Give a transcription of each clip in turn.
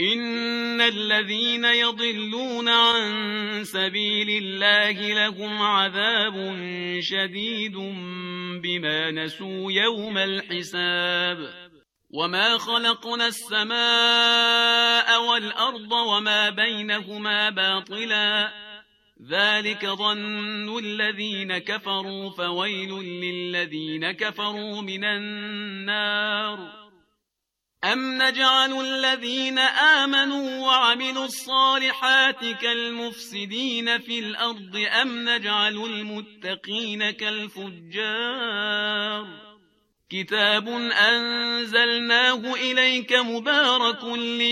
إن الذين يضلون عن سبيل الله لهم عذاب شديد بما نسوا يوم الحساب وما خلقنا السماء والأرض وما بينهما باطلا ذلك ظن الذين كفروا فويل للذين كفروا من النار أم نجعل الذين آمنوا وعملوا الصالحات كالمفسدين في الأرض أم نجعل المتقين كالفجار كتاب أنزلناه إليك مبارك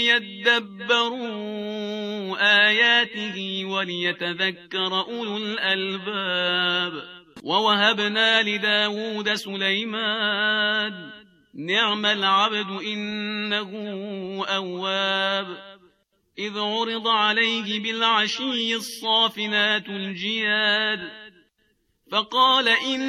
ليدبروا آياته وليتذكر أولو الألباب ووهبنا لداود سليمان نعم العبد إنه أواب إذ عرض عليه بالعشي الصافنات الجياد فقال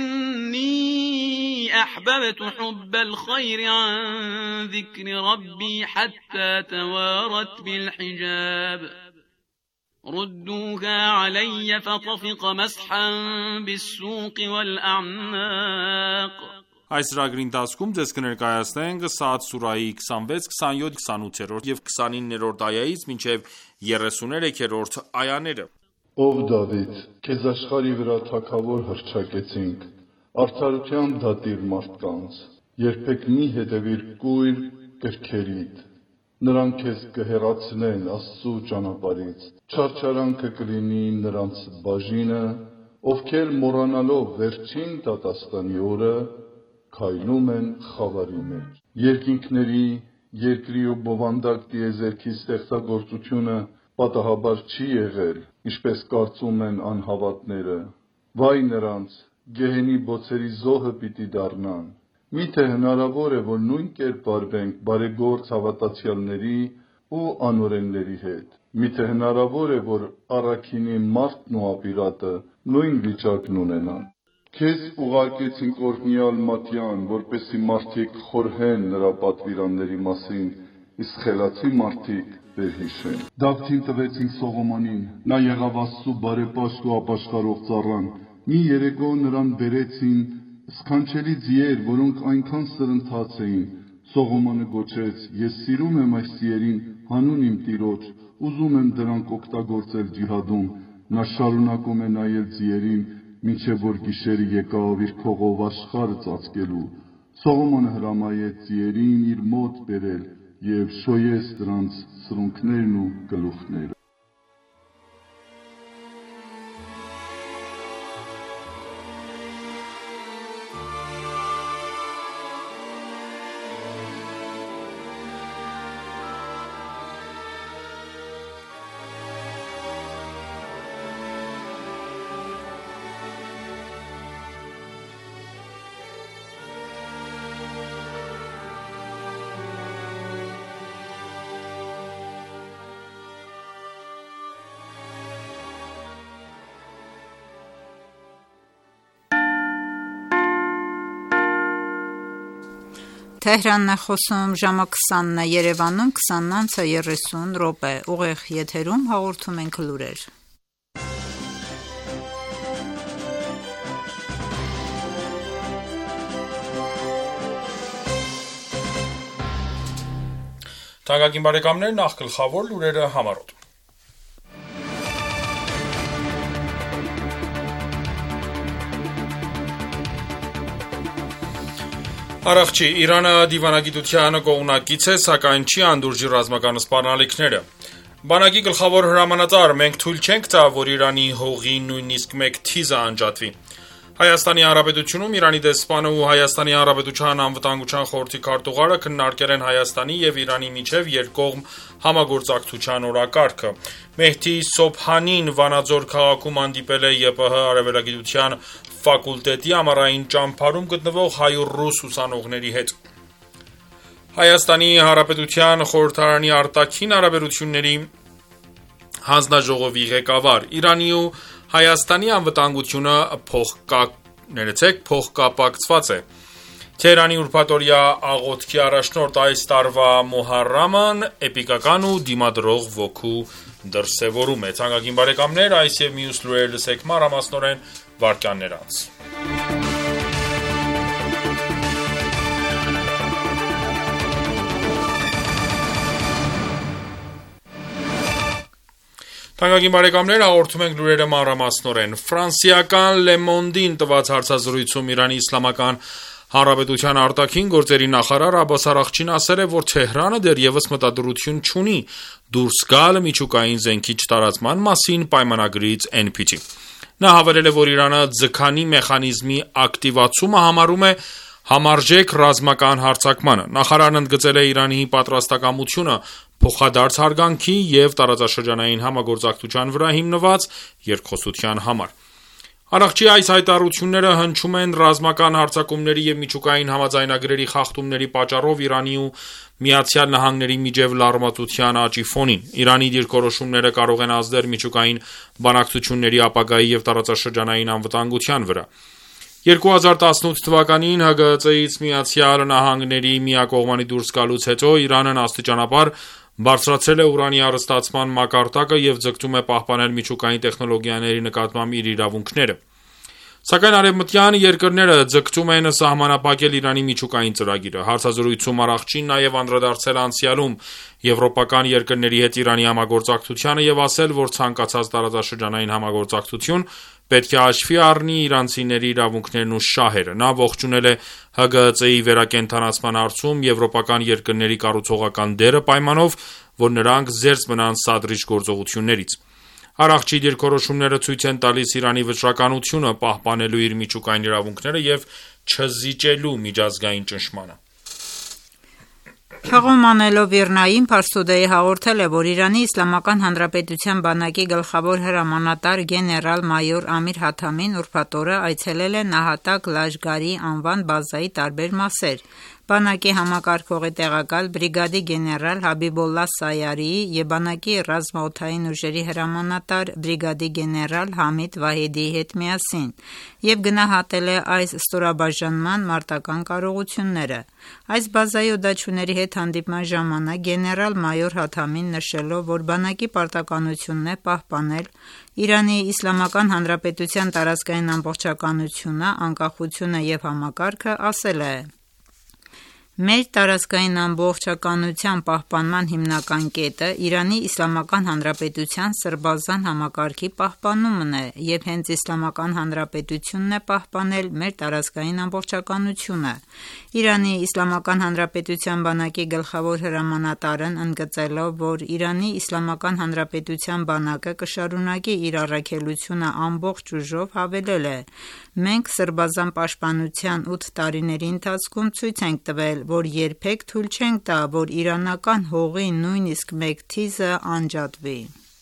إني أحببت حب الخير عن ذكر ربي حتى توارت بالحجاب ردوها علي فطفق مسحا بالسوق والأعناق Այս ծրագրի ընթացքում ձեզ կներկայացնենք Սաադ սուրահի 26, 27, 28 և 29-րդ այայից մինչև 33-րդ այաները։ Ով Դավիթ, քեզ աշխարհի վրա թագավոր հռչակեցինք, արդարության դատիր մարդկանց, երբեք մի հետևիր կույր կրքերիդ, նրանք քեզ կհեռացնեն Աստծու ճանապարհից, չարչարանքը կլինի նրանց բաժինը, ովքեր մոռանալով վերջին դատաստանի օրը քայլում են խավարի մեջ։ Երկինքների, երկրի ու բովանդակ տիեզերքի ստեղծագործությունը պատահաբար չի եղել, ինչպես կարծում են անհավատները։ Վայ նրանց, գեհենի բոցերի զոհը պիտի դառնան։ Միթե հնարավոր է, որ նույն կերպ վարվենք բարեգործ հավատացյալների ու անօրենների հետ։ Միթե հնարավոր է, որ առաքինի մարդն ու ապիրատը նույն վիճակն ունենան։ Քեզ ուղարկեցինք օրհնյալ Մատյան, որպեսզի մարդիկ խորհեն նրա պատվիրանների մասին, իսկ խելացի մարդիկ վերհիշեն։ Դավթին տվեցինք Սողոմոնին, նա եղավ Աստծու բարեպաշտ ու ապաշխարող ծառան։ Մի երեկո նրան բերեցին սքանչելի ձիեր, որոնք այնքան սրընթաց էին։ Սողոմոնը գոչեց. Ես սիրում եմ այս ձիերին հանուն իմ Տիրոջ, ուզում եմ դրանք օգտագործել ջիհադում։ Նա շարունակում է նայել ձիերին, մինչև որ գիշերը եկավ իր քողով աշխարհը ծածկելու։ Սողոմոնը հրամայեց ձիերին իր մոտ բերել և շոյեց դրանց սրունքներն ու գլուխները։ Թեհրանն է խոսում ժամը 20-ն է, Երևանում 20:30 ուղիղ եթերում հաղորդում ենք լուրեր։ Թանկագին բարեկամներ, նախ գլխավոր լուրերը համառոտ։ Արարողի Իրանը դիվանագիտության կողմնակից է, սակայն չի անդուրժի ռազմական սպառնալիքները։ Բանակի գլխավոր հրամանատար, մենք թույլ չենք տա, որ Իրանի հողի նույնիսկ մեկ թիզը անջատվի։ Հայաստանի Հանրապետությունում Իրանի դեսպանը ու Հայաստանի Հանրապետության անվտանգության խորհրդի քարտուղարը քննարկել են Հայաստանի եւ Իրանի միջև երկկողմ համագործակցության օրակարգը։ Մեհդի Սոբհանին Վանաձոր քաղաքում հանդիպել է ԵՊՀ արևելագիտության ֆակուլտետի ամառային ճամփարում գտնվող հայ-ռուս ուսանողների հետ։ Հայաստանի Հանրապետության խորհրդարանի արտաքին հարաբերությունների հանձնաժողովի ղեկավար, Իրանի ու Հայաստանի անվտանգությունը փոխկապակցված է։ Թեհրանի ուրբաթօրյա աղոթքի առաջնորդ այս տարվա Մոհարրամն էպիկական ու դիմադրող ոգու դրսևորում է։ Թանկագին բարեկամներ, այս եւ մյուս լուրերը լսեք մանրամասնորեն վարքյաններ անց։ Թանկագին բարեկամներ, հաղորդում ենք լուրերը մանրամասնորեն։ Ֆրանսիական Le Monde-ին տված հարցազրույցում Իրանի Իսլամական Հանրապետության արտաքին գործերի նախարար Աբբաս Արաղչին ասել է, որ Թեհրանը դեռևս մտադրություն չունի դուրս գալ միջուկային զենքի չտարածման մասին պայմանագրից NPT։ Նա հավելել է, որ Իրանը ձգանի մեխանիզմի ակտիվացումը համարում է համարժեք ռազմական հարձակմանը։ Նախարարն ընդգծել է Իրանի պատրաստակամությունը փոխադարձ հարգանքի եւ տարածաշրջանային համագործակցության վրա հիմնված երկխոսության համար։ Արաղչի այս հայտարարությունները հնչում են ռազմական հարձակումների եւ միջուկային համաձայնագրերի խախտումների պատճառով Իրանի ու Միացյալ Նահանգների միջև լարվածության աճի ֆոնին։ Իրանի դիրքորոշումները կարող են ազդել միջուկային բանակցությունների ապագայի եւ տարածաշրջանային անվտանգության վրա։ 2018 թվականին ՀԳԾ-ից Միացյալ Նահանգների միակողմանի դուրս գալուց հետո Իրանն աստիճանաբար բարձրացրել է ուրանի առստացման մակարդակը եւ ձգտում է պահպանել միջուկային տեխնոլոգիաների նկատմամբ իր իրավունքները։ Սակայն արևմտյան երկրները ձգտում են սահմանափակել Իրանի միջուկային ծրագիրը։ Հարցազրույցում Արաղչին նաև անդրադարձել անցյալում եվրոպական երկրների հետ Իրանի համագործակցությանը եւ ասել, որ ցանկացած տարածաշրջանային համագործակցություն պետք է հաշվի առնի իրանցիների իրավունքներն ու շահերը։ Նա ողջունել է ՀԳԾ-ի վերակենդանացման հարցում եվրոպական երկրների կառուցողական դերը պայմանով, որ նրանք զերծ մնան սադրիչ գործողություններից։ Արաղչի դիրքորոշումները ցույց են տալիս Իրանի վճռականությունը պահպանելու իր միջուկային իրավունքները եւ չզիջելու միջազգային ճնշմանը։ Հղում անելով Իրնային, Փարսուդեի հաղորդել է, որ Իրանի Իսլամական Հանրապետության բանակի գլխավոր հրամանատար գեներալ-մայոր Ամիր Հաթամին ուրբաթ օրը այցելել է Նահատակ Լաշգարի անվան բազայի տարբեր մասեր։ Բանակի համակարգողի տեղակալ բրիգադի գեներալ Հաբիբոլլա Սայարիի եւ բանակի ռազմաօդային ուժերի հրամանատար բրիգադի գեներալ Համիդ Վահեդիի հետ միասին եւ գնահատել է այս ստորաբաժանման մարտական կարողությունները։ Այս բազայի օդաչուների հետ հանդիպման ժամանակ գեներալ-մայոր Հաթամին նշելով, որ բանակի պարտականությունն է պահպանել Իրանի Իսլամական Հանրապետության տարածքային ամբողջականությունը, անկախությունը եւ համակարգը, ասել է. Մեր տարածքային ամբողջականության պահպանման հիմնական կետը Իրանի Իսլամական Հանրապետության սրբազան համակարգի պահպանումն է եւ հենց Իսլամական Հանրապետությունն է պահպանել մեր տարածքային ամբողջականությունը։ Իրանի Իսլամական Հանրապետության բանակի գլխավոր հրամանատարն ընդգծելով, որ Իրանի Իսլամական Հանրապետության բանակը կշարունակի իր առաքելությունը ամբողջ ուժով, հավելել է. Մենք սրբազան պաշտպանության 8 տարիների ընթացքում ցույց ենք տվել, որ երբեք թույլ չենք տա, որ իրանական հողի նույնիսկ մեկ թիզը անջատվի։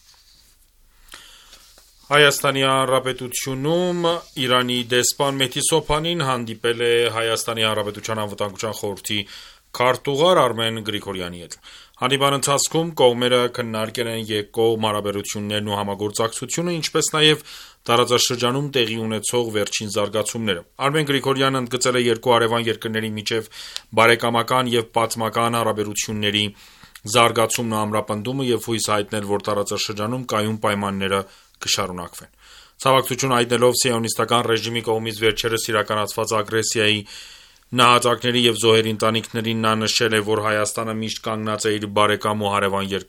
Հայաստանի Հանրապետությունում Իրանի դեսպան Մեհդի Սոփանին հանդիպել է Հայաստանի Հանրապետության անվտանգության խորհրդի քարտուղար Արմեն Գրիգորյանի հետ։ Հանդիպան ընթացքում կողմերը քննարկել են երկկողմ հարաբերություններն ու համագործակցությունը, ինչպես նաև տարածաշրջանում տեղի ունեցող վերջին զարգացումները։ Արմեն Գրիգորյանը ընդգծել է երկու հարևան երկրների միջև բարեկամական եւ պատմական հարաբերությունների զարգացումն ու ամրապնդումը եւ հույս հայտնել, որ տարածաշրջանում կայուն պայմանները կշարունակվեն։ Ցավակցություն հայտնելով սիոնիստական ռեժիմի կողմից վերջերս իրականացված ագրեսիայի նահատակների եւ զոհերի ընտանիքներին նա նշել է, որ Հայաստանը միշտ կանգնած է իր բարեկամ ու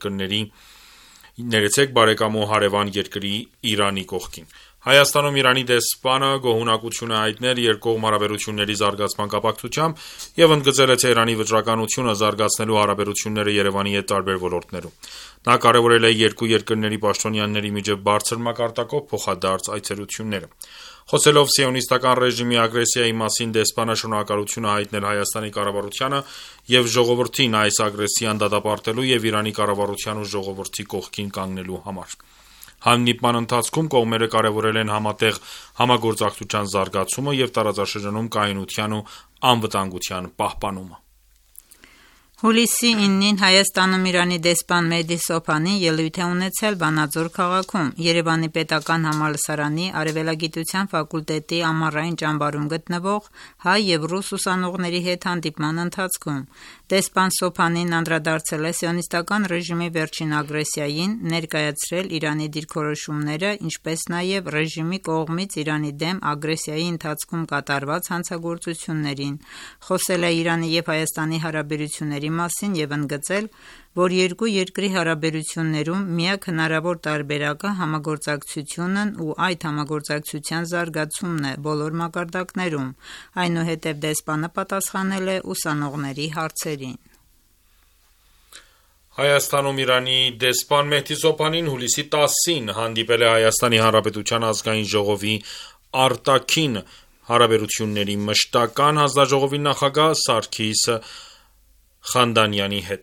հարևան երկրի Իրանի կողքին։ Հայաստանում Իրանի դեսպանը գոհունակություն է հայտնել երկկողմ հարաբերությունների զարգացման կապակցությամբ եւ ընդգծել է Թեհրանի վճռականությունը զարգացնելու հարաբերությունները Երևանի հետ տարբեր ոլորտներում։ Նա կարևորել է երկու երկրների պաշտոնյաների միջև բարձր մակարդակով փոխադարձ այցելությունները։ Խոսելով սիոնիստական ռեժիմի ագրեսիայի մասին, դեսպանը շնորհակալություն է հայտնել Հայաստանի կառավարությանը եւ ժողովրդին այս ագրեսիան դատապարտելու եւ Իրանի կառավարության ու ժողովրդի կողքին կանգնելու համար։ Հանդիպման ընթացքում կողմերը կարևորել են համատեղ համագործակցության զարգացումը եւ տարածաշրջանում կայունության ու անվտանգության պահպանումը։ Հուլիսի 9-ին Հայաստանում Իրանի դեսպան Մեհդի Սոփանին ելույթ է ունեցել Վանաձոր քաղաքում։ Երևանի պետական համալսարանի արևելագիտության ֆակուլտետի ամառային ճամբարում գտնվող հայ եւ ռուս ուսանողների հետ հանդիպման ընթացքում դեսպան Սոփանին անդրադարձել է սիոնիստական ռեժիմի վերջին ագրեսիային, ներկայացրել Իրանի դիրքորոշումները, ինչպես նաեւ ռեժիմի կողմից Իրանի դեմ ագրեսիայի ընթացքում կատարված հանցագործություններին։ Խոսել է Իրանի եւ Հայաստանի հարաբերությունների մասին եւ ընդգծել, որ երկու երկրի հարաբերություններում միակ հնարավոր տարբերակը համագործակցությունն ու այդ համագործակցության զարգացումն է բոլոր մակարդակներում։ Այնուհետև դեսպանը պատասխանել է ուսանողների հարցերին։ Հայաստանում Իրանի դեսպան Մեհդի Սոփանին հուլիսի 10-ին հանդիպել է Հայաստանի Հանրապետության ազգային ժողովի արտաքին հարաբերությունների մշտական հանձնաժողովի նախագահ Սարգիս Խանդանյանի հետ։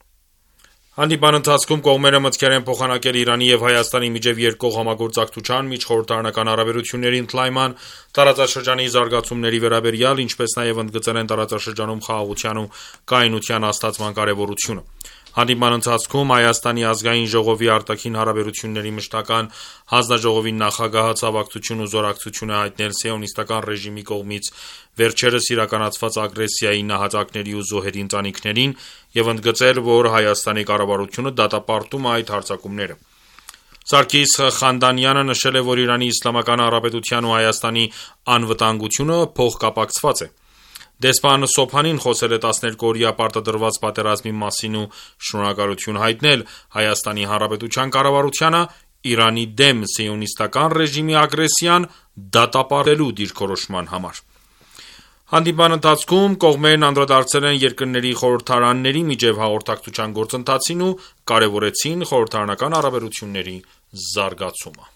Հանդիպան ընթացքում կողմերը մտքեր են փոխանակել Իրանի եւ Հայաստանի միջև երկկողմ համագործակցության, միջխորհրդարանական հարաբերությունների ընդլայնման, տարածաշրջանի զարգացումների վերաբերյալ, ինչպես նաեւ ընդգծել են տարածաշրջանում խաղաղության ու կայունության հաստատման կարեւորությունը։ Հանդիպման ընթացքում Հայաստանի ազգային ժողովի արտաքին հարաբերությունների մշտական հանձնաժողովի նախագահը ցավակցություն ու զորակցություն է հայտնել սիոնիստական ռեժիմի կողմից վերջերս իրականացված ագրեսիայի նահատակների ու զոհերի ընտանիքներին եւ ընդգծել, որ Հայաստանի կառավարությունը դատապարտում է այդ հարձակումները։ Սարգիս Խանդանյանը նշել է, որ Իրանի Իսլամական Հանրապետության ու Հայաստանի անվտանգությունը փոխկապակցված է։ Դեսպան Սոփանին խոսել է 12-օրյա պարտադրված պատերազմի մասին ու շնորհակալություն հայտնել Հայաստանի Հանրապետության կառավարությանը Իրանի դեմ սիոնիստական ռեժիմի ագրեսիան դատապարտելու դիրքորոշման համար։ Հանդիպան ընթացքում կողմերն անդրադարձել են երկրների խորհրդարանների միջև հաղորդակցության գործընթացին ու կարևորեցին խորհրդարանական հարաբերությունների զարգացումը։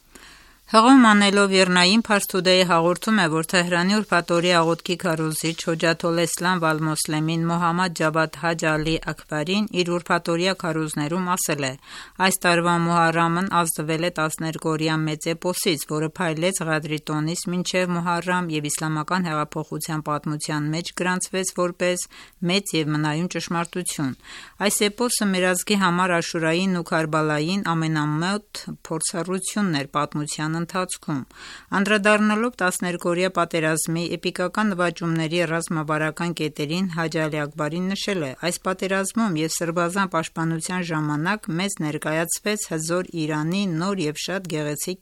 Հղում անելով Իրնային Փարսթուդեի հաղորդում է, որ Թեհրանի ուրբաթօրյա աղոթքի քարոզիչ Հոջաթոլ Էսլամ Վալ-Մոսլեմին Մոհամմադ Ջավադ Հաջ Ալի Աքբարին իր ուրբաթօրյա քարոզներում ասել է. այս տարվա Մոհարրամն ազդվել է 12-օրյա մեծ էպոսից, որը փայլեց Ղադրի տոնից մինչև Մոհարրամ եւ իսլամական հեղափոխության պատմության մեջ գրանցվեց որպես մեծ եւ մնայուն ճշմարտություն։ Այս էպոսը մեր ազգի համար Աշուրային ու Քարբալային ամենամոտ փորձառությունն էր պատմության ընթացքում։ Անդրադառնալով 12-օրյա պատերազմի էպիկական նվաճումների ռազմավարական կետերին Հաջ Ալի Աքբարին նշել է. այս պատերազմում եւ սրբազան պաշտպանության ժամանակ մեզ ներկայացվեց հզոր Իրանի նոր եւ շատ գեղեցիկ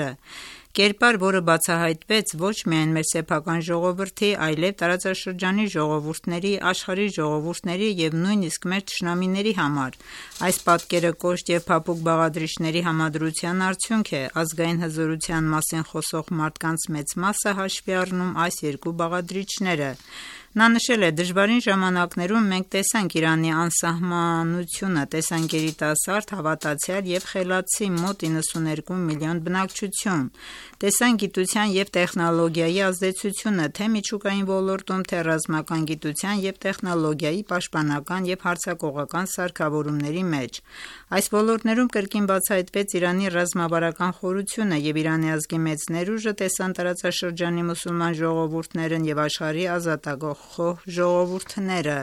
կերպար, որը բացահայտվեց ոչ միայն մեր սեփական ժողովրդի, այլև տարածաշրջանի ժողովուրդների, աշխարհի ժողովուրդների եւ նույնիսկ մեր թշնամիների համար։ Այս պատկերը կոշտ եւ փափուկ բաղադրիչների համադրության արդյունք է, ազգային հզորության մասին խոսող մարդկանց մեծ մասը հաշվի առնում այս երկու բաղադրիչները։ Նա նշել է. դժվարին ժամանակներում մենք տեսանք Իրանի անսահմանությունը, տեսանք երիտասարդ, հավատացյալ եւ խելացի մոտ 92 միլիոն բնակչություն, տեսանք գիտության եւ տեխնոլոգիայի ազդեցությունը թե միջուկային ոլորտում, թե ռազմական գիտության եւ տեխնոլոգիայի, պաշտպանական եւ հարձակողական սարքավորումների մեջ։ Այս ոլորտներում կրկին բացահայտվեց Իրանի ռազմավարական խորությունը եւ Իրանի ազգի մեծ ներուժը տեսան տարածաշրջանի մուսուլման ժողովուրդներն եւ աշխարհի ազատագող ժողովուրդները։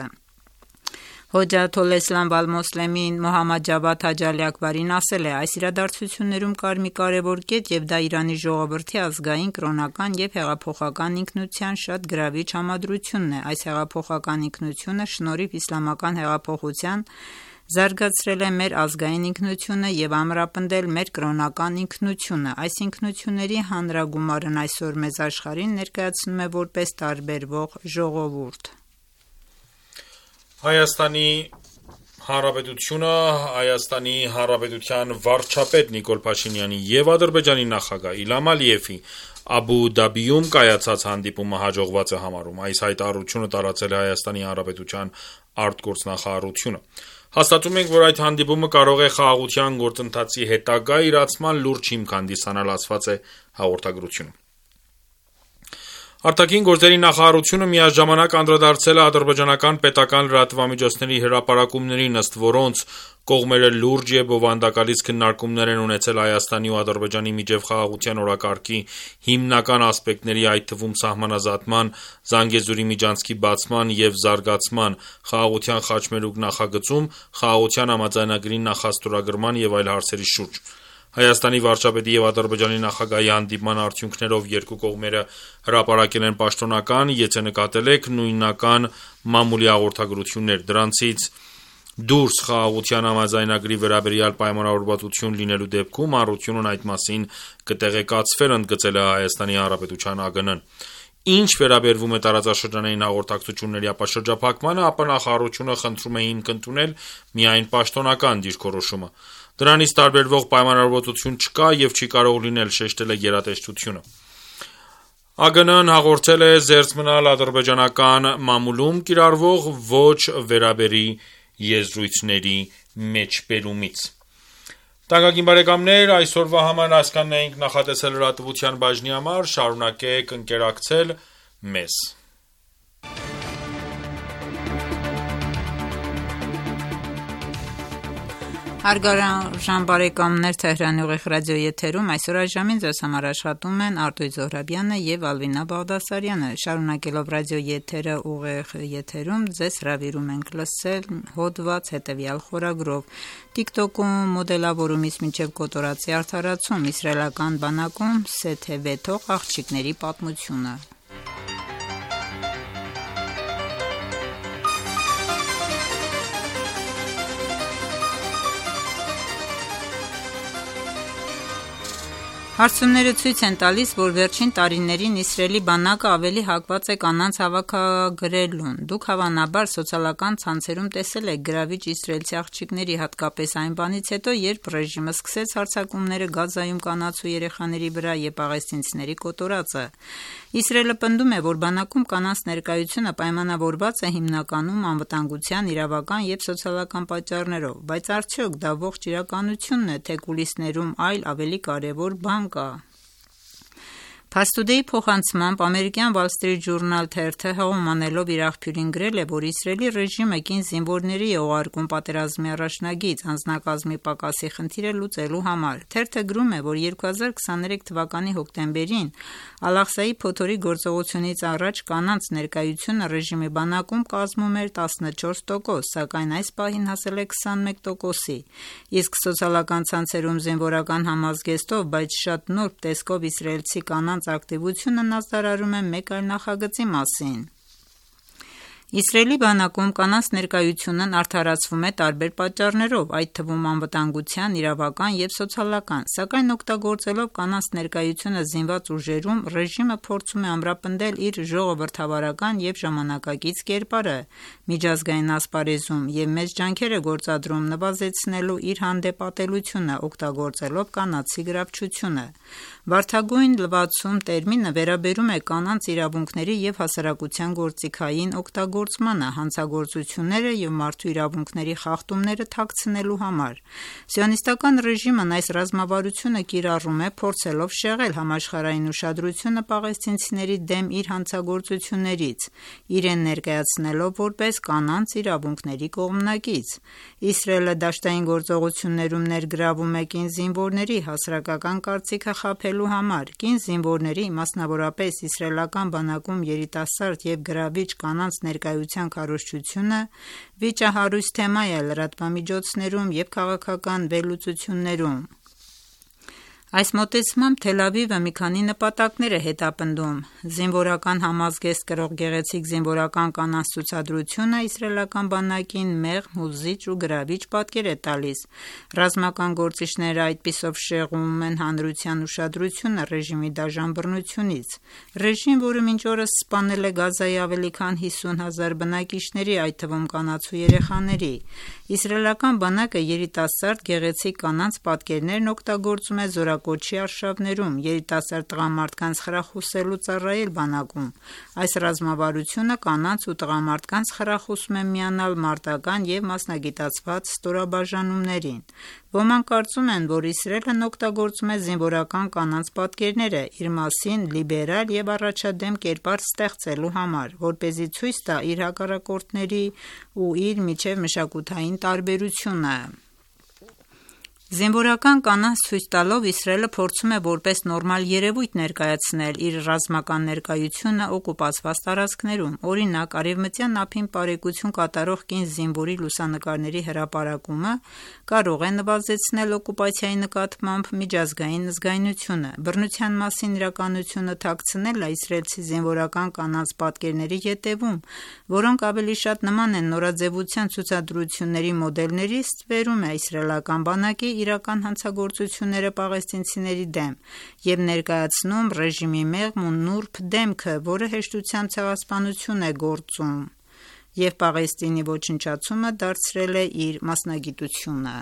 Հոջաթոլ Էսլամ Վալ-Մոսլեմին Մոհամմադ Ջավադ Հաջ Ալի Աքբարին ասել է. այս իրադարձություններում կար մի կարևոր կետ եւ դա Իրանի ժողովրդի ազգային, կրոնական եւ հեղափոխական ինքնության շատ գրավիչ համադրությունն է։ Այս հեղափոխական ինքնությունը շնորհիվ իսլամական հեղափոխության զարգացրել է մեր ազգային ինքնությունը եւ ամրապնդել մեր կրոնական ինքնությունը։ Այս ինքնությունների հանրագումարն այսօր մեզ աշխարհին ներկայացնում է որպես տարբերվող ժողովուրդ։ Հայաստանի Հանրապետությունը, Հայաստանի Հանրապետության վարչապետ Նիկոլ Փաշինյանի եւ Ադրբեջանի նախագահ Իլհամ Ալիևի Աբու Դաբիում կայացած հանդիպումը հաջողված է համարում։ Այս հայտարարությունը տարածել է Հայաստանի Հանրապետության արտգործնախարարությունը։ Հաստատում ենք, որ այդ հանդիպումը կարող է խաղաղության գործընթացի հետագա իրացման լուրջ հիմք հանդիսանալ, ասված է հաղորդագրությունում։ Արտաքին գործերի նախարարությունը միաժամանակ անդրադարձել է ադրբեջանական պետական լրատվամիջոցների հրապարակումներին, ըստ որոնց կողմերը լուրջ և բովանդակալից քննարկումներ են ունեցել Հայաստանի ու Ադրբեջանի միջև խաղաղության օրակարգի հիմնական ասպեկտների, այդ թվում սահմանազատման, Զանգեզուրի միջանցքի բացման և զարգացման, խաղաղության խաչմերուկ նախագծում, խաղաղության համաձայնագրի նախաստորագրման և այլ հարցերի շուրջ։ Հայաստանի վարչապետի և Ադրբեջանի նախագահի հանդիպման արդյունքներով երկու կողմերը հրապարակել են պաշտոնական, եթե նկատել եք, նույնական մամուլի հաղորդագրություններ։ Դրանցից դուրս խաղաղության համաձայնագրի վերաբերյալ պայմանավորվածություն լինելու դեպքում հանրությունն այդ մասին կտեղեկացվեր, ընդգծել է Հայաստանի Հանրապետության ԱԳՆ-ն։ Ինչ վերաբերվում է տարածաշրջանային հաղորդակցությունների ապաշրջափակմանը, ապա նախարարությունը խնդրում է հիմք ընդունել միայն պաշտոնական դիրքորոշումը։ Դրանից տարբերվող պայմանավորվածություն չկա և չի կարող լինել, շեշտել է գերատեսչությունը։ ԱԳՆ-ն հաղորդել է զերծ մնալ ադրբեջանական մամուլում կիրառվող ոչ վերաբերի եզրույթների մեջբերումից։ Տանկագին բարեկամներ, այսօրվա համար այսքանն էինք նախատեսել լրատվության բաժնի համար, շարունակեք ընկերակցել մեզ։ Հարգարժան բարեկամներ, Թեհրանի ուղիղ ռադիոյի եթերում այսօր այժմին ձեզ համար աշխատում են Արտույտ Զոհրաբյանը եւ Ալվինա Բաղդասարյանը։ Շարունակելով ռադիոյի եթերը ուղիղ եթերում ձեզ հրավիրում ենք լսել հոդված հետեւյալ խորագրով. TikTok-ում մոդելավորումից մինչև կոտորածի արդարացում, իսրայելական բանակում սեթե վեթող աղջիկների պատմությունը։ Հարցումները ցույց են տալիս, որ վերջին տարիներին Իսրայելի բանակը ավելի հակված է կանանց հավաքագրելուն։ Դուք հավանաբար սոցիալական ցանցերում տեսել եք գրավիչ իսրայելցի աղջիկների, հատկապես այն բանից հետո, երբ ռեժիմը սկսեց հարձակումները Գազայում կանանց ու երեխաների վրա եւ պաղեստինցիների կոտորածը։ Իսրայելը պնդում է, որ բանակում կանանց ներկայությունը պայմանավորված է հիմնականում անվտանգության, իրավական եւ սոցիալական պատճառներով, բայց արդյոք դա ողջ իրականությունն է, թե կուլիսներում այլ ավելի կարեւոր բան կա։ Փաստուդեի փոխանցմամբ ամերիկյան Wall Street Journal թերթը հողում անելով իր աղբյուրին գրել է, որ Իսրայելի ռեժիմը կին զինվորների է ուղարկում պատերազմի առաջնագիծ անձնակազմի պակասի խնդիրը լուծելու համար։ Թերթը գրում է, որ 2023 թվականի հոկտեմբերին Ալ-Աղսայի փոթորի գործողությունից առաջ կանանց ներկայությունը ռեժիմի բանակում կազմում էր 14%, սակայն այս պահին հասել է 21%-ի։ Իսկ սոցիալական ցանցերում զինվորական համազգեստով, բայց շատ նուրբ տեսքով իսրայելցի կանանց ակտիվությունն ազդարարում է մեկ այլ նախագծի մասին։ Իսրայելի բանակում կանանց ներկայությունն արդարացվում է տարբեր պատճառներով, այդ թվում անվտանգության, իրավական եւ սոցիալական, սակայն օգտագործելով կանանց ներկայությունը զինված ուժերում, ռեժիմը փորձում է ամրապնդել իր ժողովրդավարական եւ ժամանակակից կերպարը միջազգային ասպարեզում եւ մեծ ջանքեր է գործադրում նվազեցնելու իր հանդեպ ատելությունը, օգտագործելով կանացի գրավչությունը։ Վարդագույն լվացում տերմինը վերաբերում է կանանց իրավունքների եւ հասարակության գործիքային օգտագործմանը, հանցագործությունները եւ մարդու իրավունքների խախտումները թաքցնելու համար։ Սիոնիստական ռեժիմն այս ռազմավարությունը կիրառում է, փորձելով շեղել համաշխարհային ուշադրությունը պաղեստինցիների դեմ իր հանցագործություններից, իրեն ներկայացնելով որպես կանանց իրավունքների կողմնակից։ Իսրայելը դաշտային գործողություններում ներգրավում է կին զինվորների հասարակական կարծիքը խաբելու համար, կին զինվորների, մասնավորապես իսրայելական բանակում երիտասարդ եւ գրավիչ կանանց ներկայության քարոզչությունը վիճահարույց թեմա է լրատվամիջոցներում եւ քաղաքական վերլուծություններում։ Այս մոտեցմամբ Թել Ավիվը մի քանի նպատակներ է հետապնդում։ Զինվորական համազգեստ կրող գեղեցիկ զինվորական կանանց ցուցադրությունը իսրայելական բանակին մեղմ, հուզիչ ու գրավիչ պատկեր է տալիս։ Ռազմական գործիչները այդպիսով շեղում են հանրության ուշադրությունը ռեժիմի դաժան բռնությունից։ Ռեժիմ, որը մինչ օրս սպանել է Գազայի ավելի քան 50,000 բնակիչների, այդ թվում կանանց ու երեխաների։ Իսրայելական բանակը երիտասարդ գեղեցիկ կանանց պատկերներն օգտագործում է զորական կոչի արշավներում, երիտասարդ տղամարդկանց խրախուսելու ծառայել բանակում։ Այս ռազմավարությունը կանանց ու տղամարդկանց խրախուսում է միանալ մարտական և մասնագիտացված ստորաբաժանումներին։ Ոմանք կարծում են, որ Իսրայելն օգտագործում է զինվորական կանանց պատկերները իր մասին լիբերալ և առաջադեմ կերպար ստեղծելու համար, որպեսզի ցույց տա իր հակառակորդների ու իր միջև մշակութային տարբերությունը։ Զինվորական կանանց ցույց տալով Իսրայելը փորձում է որպես նորմալ երևույթ ներկայացնել իր ռազմական ներկայությունը օկուպացված տարածքներում։ Օրինակ, Արևմտյան ափին պարեկություն կատարող կին զինվորի լուսանկարների հրապարակումը կարող է նվազեցնել օկուպացիայի նկատմամբ միջազգային զգայունությունը։ Բռնության մասին իրականությունը թաքցնելը իսրայելցի զինվորական կանանց պատկերների ետևում, որոնք ավելի շատ նման են նորաձևության ցուցադրությունների մոդելների, ստվերում է իսրայելական բանակի իրական հանցագործությունները պաղեստինցիների դեմ և ներկայացնում ռեժիմի մեղմ ու նուրբ դեմքը, որը հեշտությամբ ցեղասպանություն է գործում և Պաղեստինի ոչնչացումը դարձրել է իր մասնագիտությունը։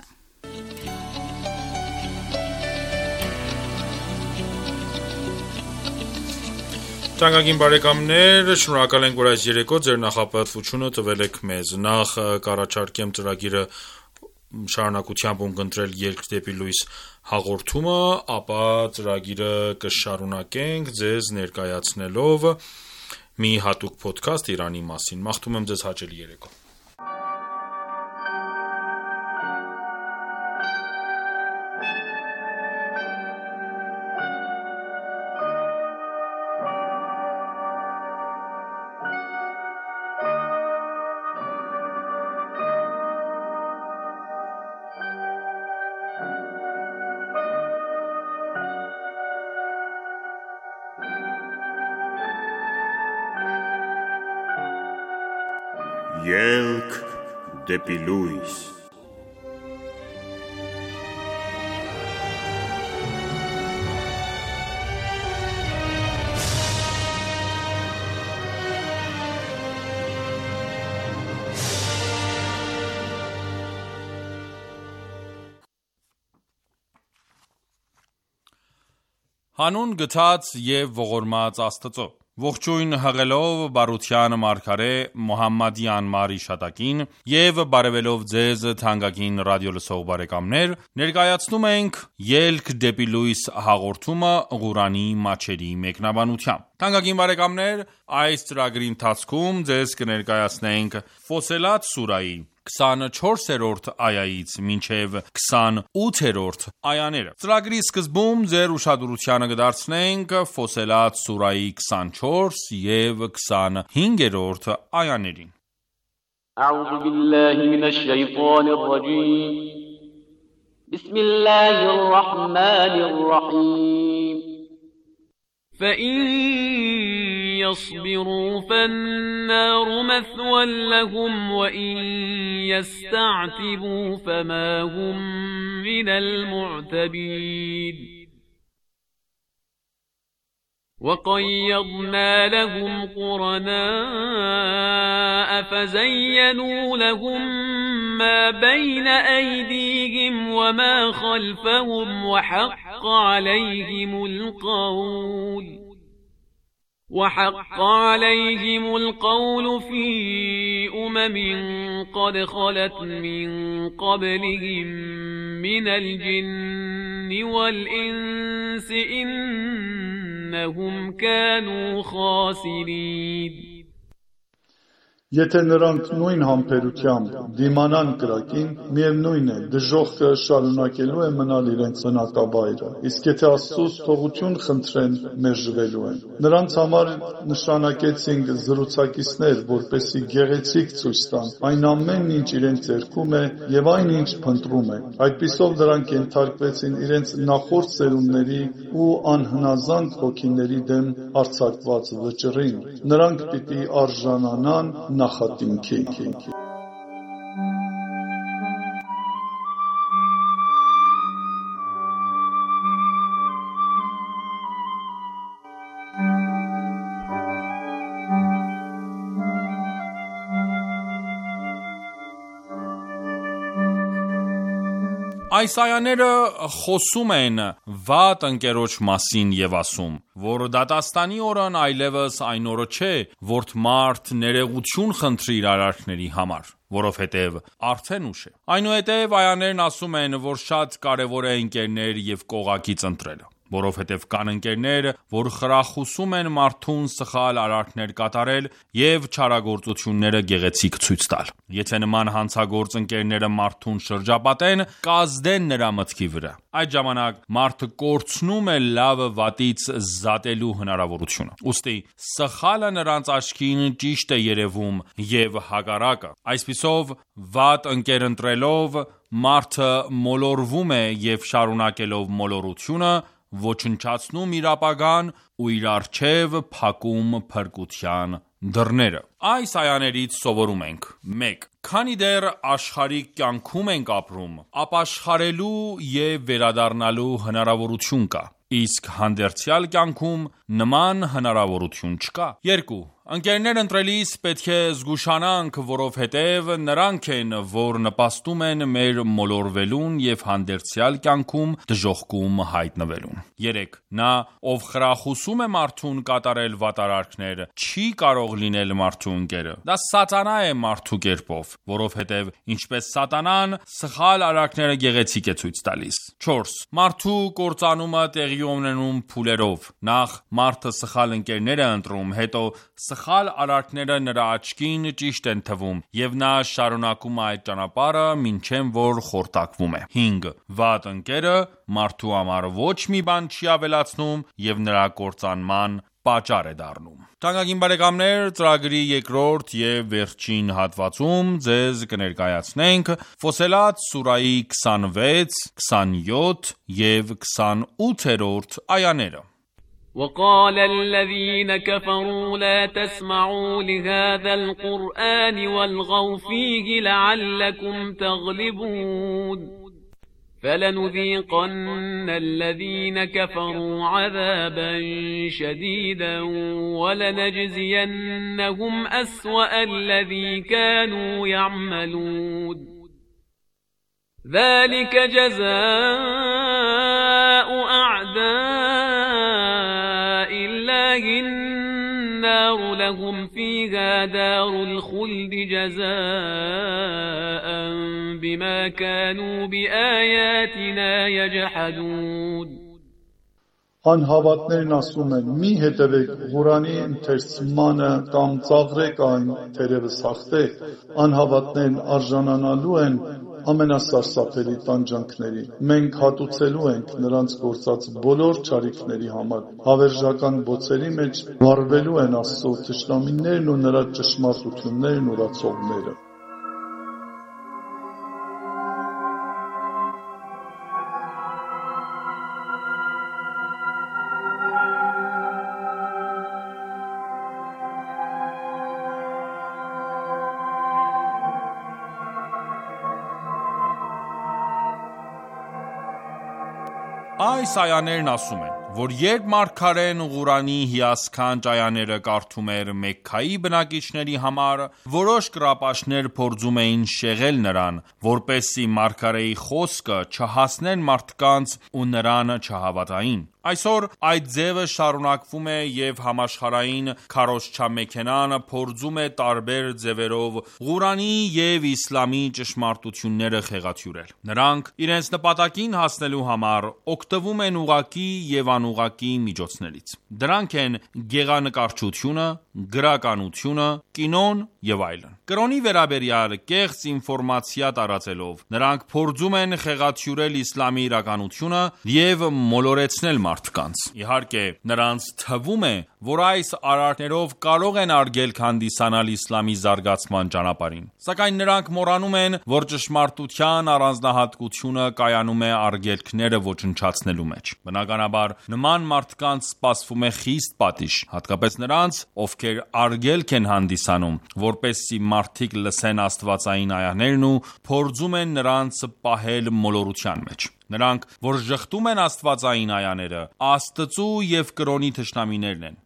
Թանկագին բարեկամներ, շնորհակալ ենք, որ այս երեկո ձեր նախապատվությունը տվել եք մեզ։ Նախ կառաջարկեմ ծրագիրը շարունակությամբ ունկնդրել Ելք դեպի լույս հաղորդումը, ապա ծրագիրը կշարունակենք ձեզ ներկայացնելով մի հատուկ փոդքասթ Իրանի մասին։ Մաղթում եմ ձեզ հաճելի երեկո։ Ելք դեպի լույս։ Հանուն գթած և ողորմած Աստծո, ողջույն հղելով բարության մարգարե Մոհամմադի անմար իշատակին և բարևելով ձեզ թանկագին ռադիոլսող բարեկամներ, ներկայացնում ենք Ելք դեպի լույս հաղորդումը Ղուրանի մատչելի մեկնաբանությամբ։ Թանկագին բարեկամներ, այս ծրագրի ընթացքում ձեզ կներկայացնենք Ֆոսելաթ սուրայի 24-րդ այայից մինչև 28-րդ այաները։ Ծրագրի սկզբում ձեր ուշադրությանը կդարձնենք Ֆոսելաթ սուրայի 24 և 25-րդ այաներին։ أعوذ بالله من الشيطان الرجيم بسم الله الرحمن الرحيم فإن يصبروا فالنار مثوى لهم وإن يستعتبوا فما هم من المعتبين وقيضنا لهم قرناء فزينوا لهم ما بين أيديهم وما خلفهم وحق عليهم القول في قد خلت من قبلهم من الجن والإنس إنهم كانوا خاسرين Եթե նրանք նույն համբերությամբ դիմանան կրակին, միևնույն է, դժոխքը շարունակելու է մնալ իրենց բնակավայրը, իսկ եթե Աստծուց թողություն խնդրեն, մերժվելու են։ Նրանց համար նշանակեցինք զրուցակիցներ, որպեսզի գեղեցիկ ցույց տան այն ամենն, ինչ իրենց ձեռքում է եւ այն, ինչ փնտրում են։ Այդպիսով նրանք ենթարկվեցին իրենց նախորդ սերունդների ու անհնազանդ հոգիների դեմ արձակված վճռին։ Նրանք պիտի արժանանան նախատինքի։ Այս այաները խոսում են վատ ընկերոջ մասին եւ ասում, որ դատաստանի օրն այլևս այն օրը չէ, որ մարդ ներեգություն խնդրի իր արարքների համար, որովհետև արդեն ուշ է։ Այնուհետև այաներն ասում են, որ շատ կարևոր է ընկերներ եւ կողակից ընտրելը, որովհետև կան ընկերներ, որ խրախուսում են մարդուն սխալ արարքներ կատարել եւ չարագործությունները գեղեցիկ ցույց տալ։ Եթե նման հանցագործ ընկերները մարդուն շրջապատեն, կազդեն նրա մտքի վրա։ Այդ ժամանակ մարդը կորցնում է լավը վատից զատելու հնարավորությունը։ Ուստի սխալը նրանց աչքին ճիշտ է երևում եւ հակառակը։ Այսպիսով վատ ընկեր ընտրելով մարդը մոլորվում է եւ շարունակելով մոլորությունը ոչնչացնում իր ապագան ու իր առջև փակում փրկության դռները։ Այս այաներից սովորում ենք. 1. Քանի դեռ աշխարհիկ կյանքում ենք ապրում, ապաշխարելու եւ վերադառնալու հնարավորություն կա, իսկ հանդերձյալ կյանքում նման հնարավորություն չկա։ 2. Ընկերներ ընտրելիս պետք է զգուշանանք, որովհետև նրանք են, որ նպաստում են մեր մոլորվելուն եւ հանդերձյալ կյանքում դժոխքում հայտնվելուն։ 3. Նա, ով խրախուսում է մարդուն կատարել վատարարքներ, չի կարող լինել մարդու ընկերը։ Դա սատանա է մարդու կերպով, որովհետև ինչպես սատանան սխալ արարքները գեղեցիկ է ցույց տալիս։ 4. Մարդու կործանումը տեղի ունենում փուլերով։ Նախ մարդը սխալ ընկերներ է ընտրում, հետո սխալ արարքները նրա աչքին ճիշտ են թվում եւ նա շարունակում է այդ ճանապարհը մինչև որ խորտակվում է։ 5. Վատ ընկերը մարդու համար ոչ մի բան չի ավելացնում եւ նրա կործանման պատճառ է դառնում։ Թանկագին բարեկամներ, ծրագրի երկրորդ եւ վերջին հատվածում ձեզ կներկայացնենք Ֆոսելաթ սուրայի 26, 27 եւ 28-րդ այաները։ وقال الذين كفروا لا تسمعوا لهذا القرآن والغوا فيه لعلكم تغلبون فلنذيقن الذين كفروا عذابا شديدا ولنجزينهم أسوأ الذي كانوا يعملون ذلك جزاء أعداء الله النار لهم فيها دار الخلد جزاء بما كانوا بآياتنا يجحدون Անհավատներն ասում են. մի հետևեք Ղուրանի ընթերցմանը կամ ծաղրեք այն, թերևս հաղթեք։ Անհավատներն արժանանալու են ամենասարսափելի տանջանքների։ Մենք հատուցելու ենք նրանց գործած բոլոր չարիքների համար։ Հավերժական բոցերի մեջ վառվելու են Աստծո թշնամիներն ու նրա ճշմարտություններն ուրացողները։ Այս այաներն ասում են, որ երբ մարգարեն Ղուրանի հիասքանչ այաները կարդում էր Մեքքայի բնակիչների համար, որոշ կռապաշտներ փորձում էին շեղել նրան, որպեսզի մարգարեի խոսքը չհասներ մարդկանց ու նրան չհավատային։ Այսօր այդ ձևը շարունակվում է եւ համաշխարհային քարոզչամեքենան փորձում է տարբեր ձևերով Ղուրանի եւ իսլամի ճշմարտությունները խեղաթյուրել։ Նրանք իրենց նպատակին հասնելու համար օգտվում են ուղակի եւ անուղակի միջոցներից։ Դրանք են գեղանկարչությունը, գրականությունը, կինոն եւ այլն։ Կրոնի վերաբերյալ կեղծ ինֆորմացիա տարածելով նրանք փորձում են խեղաթյուրել իսլամի իրականությունը եւ մոլորեցնել մարդկանց։ Իհարկե, նրանց թվում է, որ այս արարքներով կարող են արգելք հանդիսանալ իսլամի զարգացման ճանապարհին։ Սակայն նրանք մոռանում են, որ ճշմարտության առանձնահատկությունը կայանում է արգելքները ոչնչացնելու մեջ։ Բնականաբար, նման մարդկանց սպասվում է խիստ պատիժ, հատկապես նրանց, ովքեր արգելք են հանդիսանում, որպեսզի մարդիկ լսեն աստվածային այաներն ու փորձում են նրանց պահել մոլորության մեջ։ Նրանք, որ ժխտում են աստվածային այաները, Աստծու եւ կրոնի թշնամիներն են։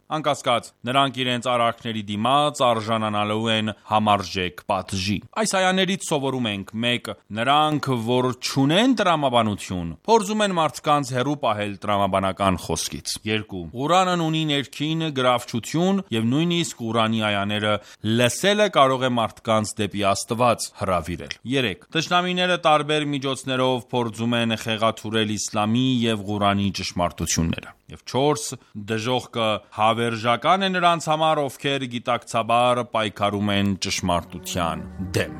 Անկասկած, նրանք իրենց արարքների դիմաց արժանանալու են համարժեք պատժի։ Այս այաներից սովորում ենք. 1. Նրանք, որ չունեն տրամաբանություն, փորձում են մարդկանց հեռու պահել տրամաբանական խոսքից։ 2. Ղուրանն ունի ներքին գրավչություն եւ նույնիսկ Ղուրանի այաները լսելը կարող է մարդկանց դեպի Աստված հրավիրել։ 3. Թշնամիները տարբեր միջոցներով փորձում են խեղաթյուրել իսլամի եւ Ղուրանի ճշմարտությունները։ Եվ 4. Դժոխքը հավերժական է նրանց համար, ովքեր գիտակցաբար պայքարում են ճշմարտության դեմ։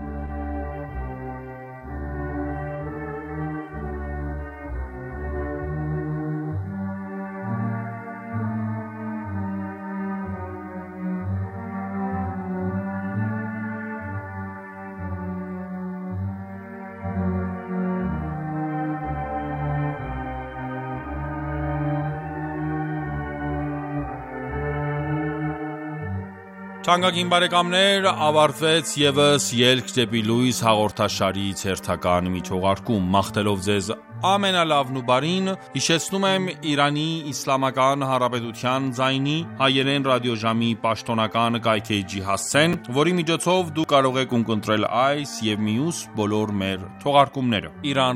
Թանկագին բարեկամներ, ավարտվեց եւս Ելք դեպի լույս հաղորդաշարի հերթական միջողարկում։ Մաղթելով ձեզ ամենալավն ու բարին, հիշեցնում եմ Իրանի Իսլամական Հանրապետության ձայնի հայերեն ռադիոժամի պաշտոնական կայքէջի հասցեն, որի միջոցով դուք կարող եք ունկնդրել այս եւ մյուս բոլոր մեր թողարկումները։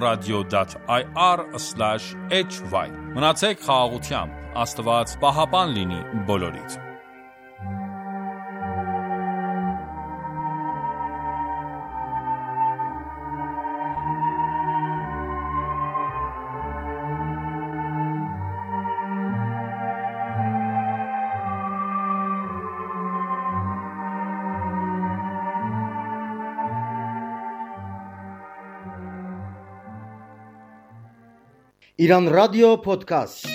iranradio.ir/hy Մնացեք խաղաղությամբ, Աստված պահապան լինի բոլորիդ։ Iran Radio Podcast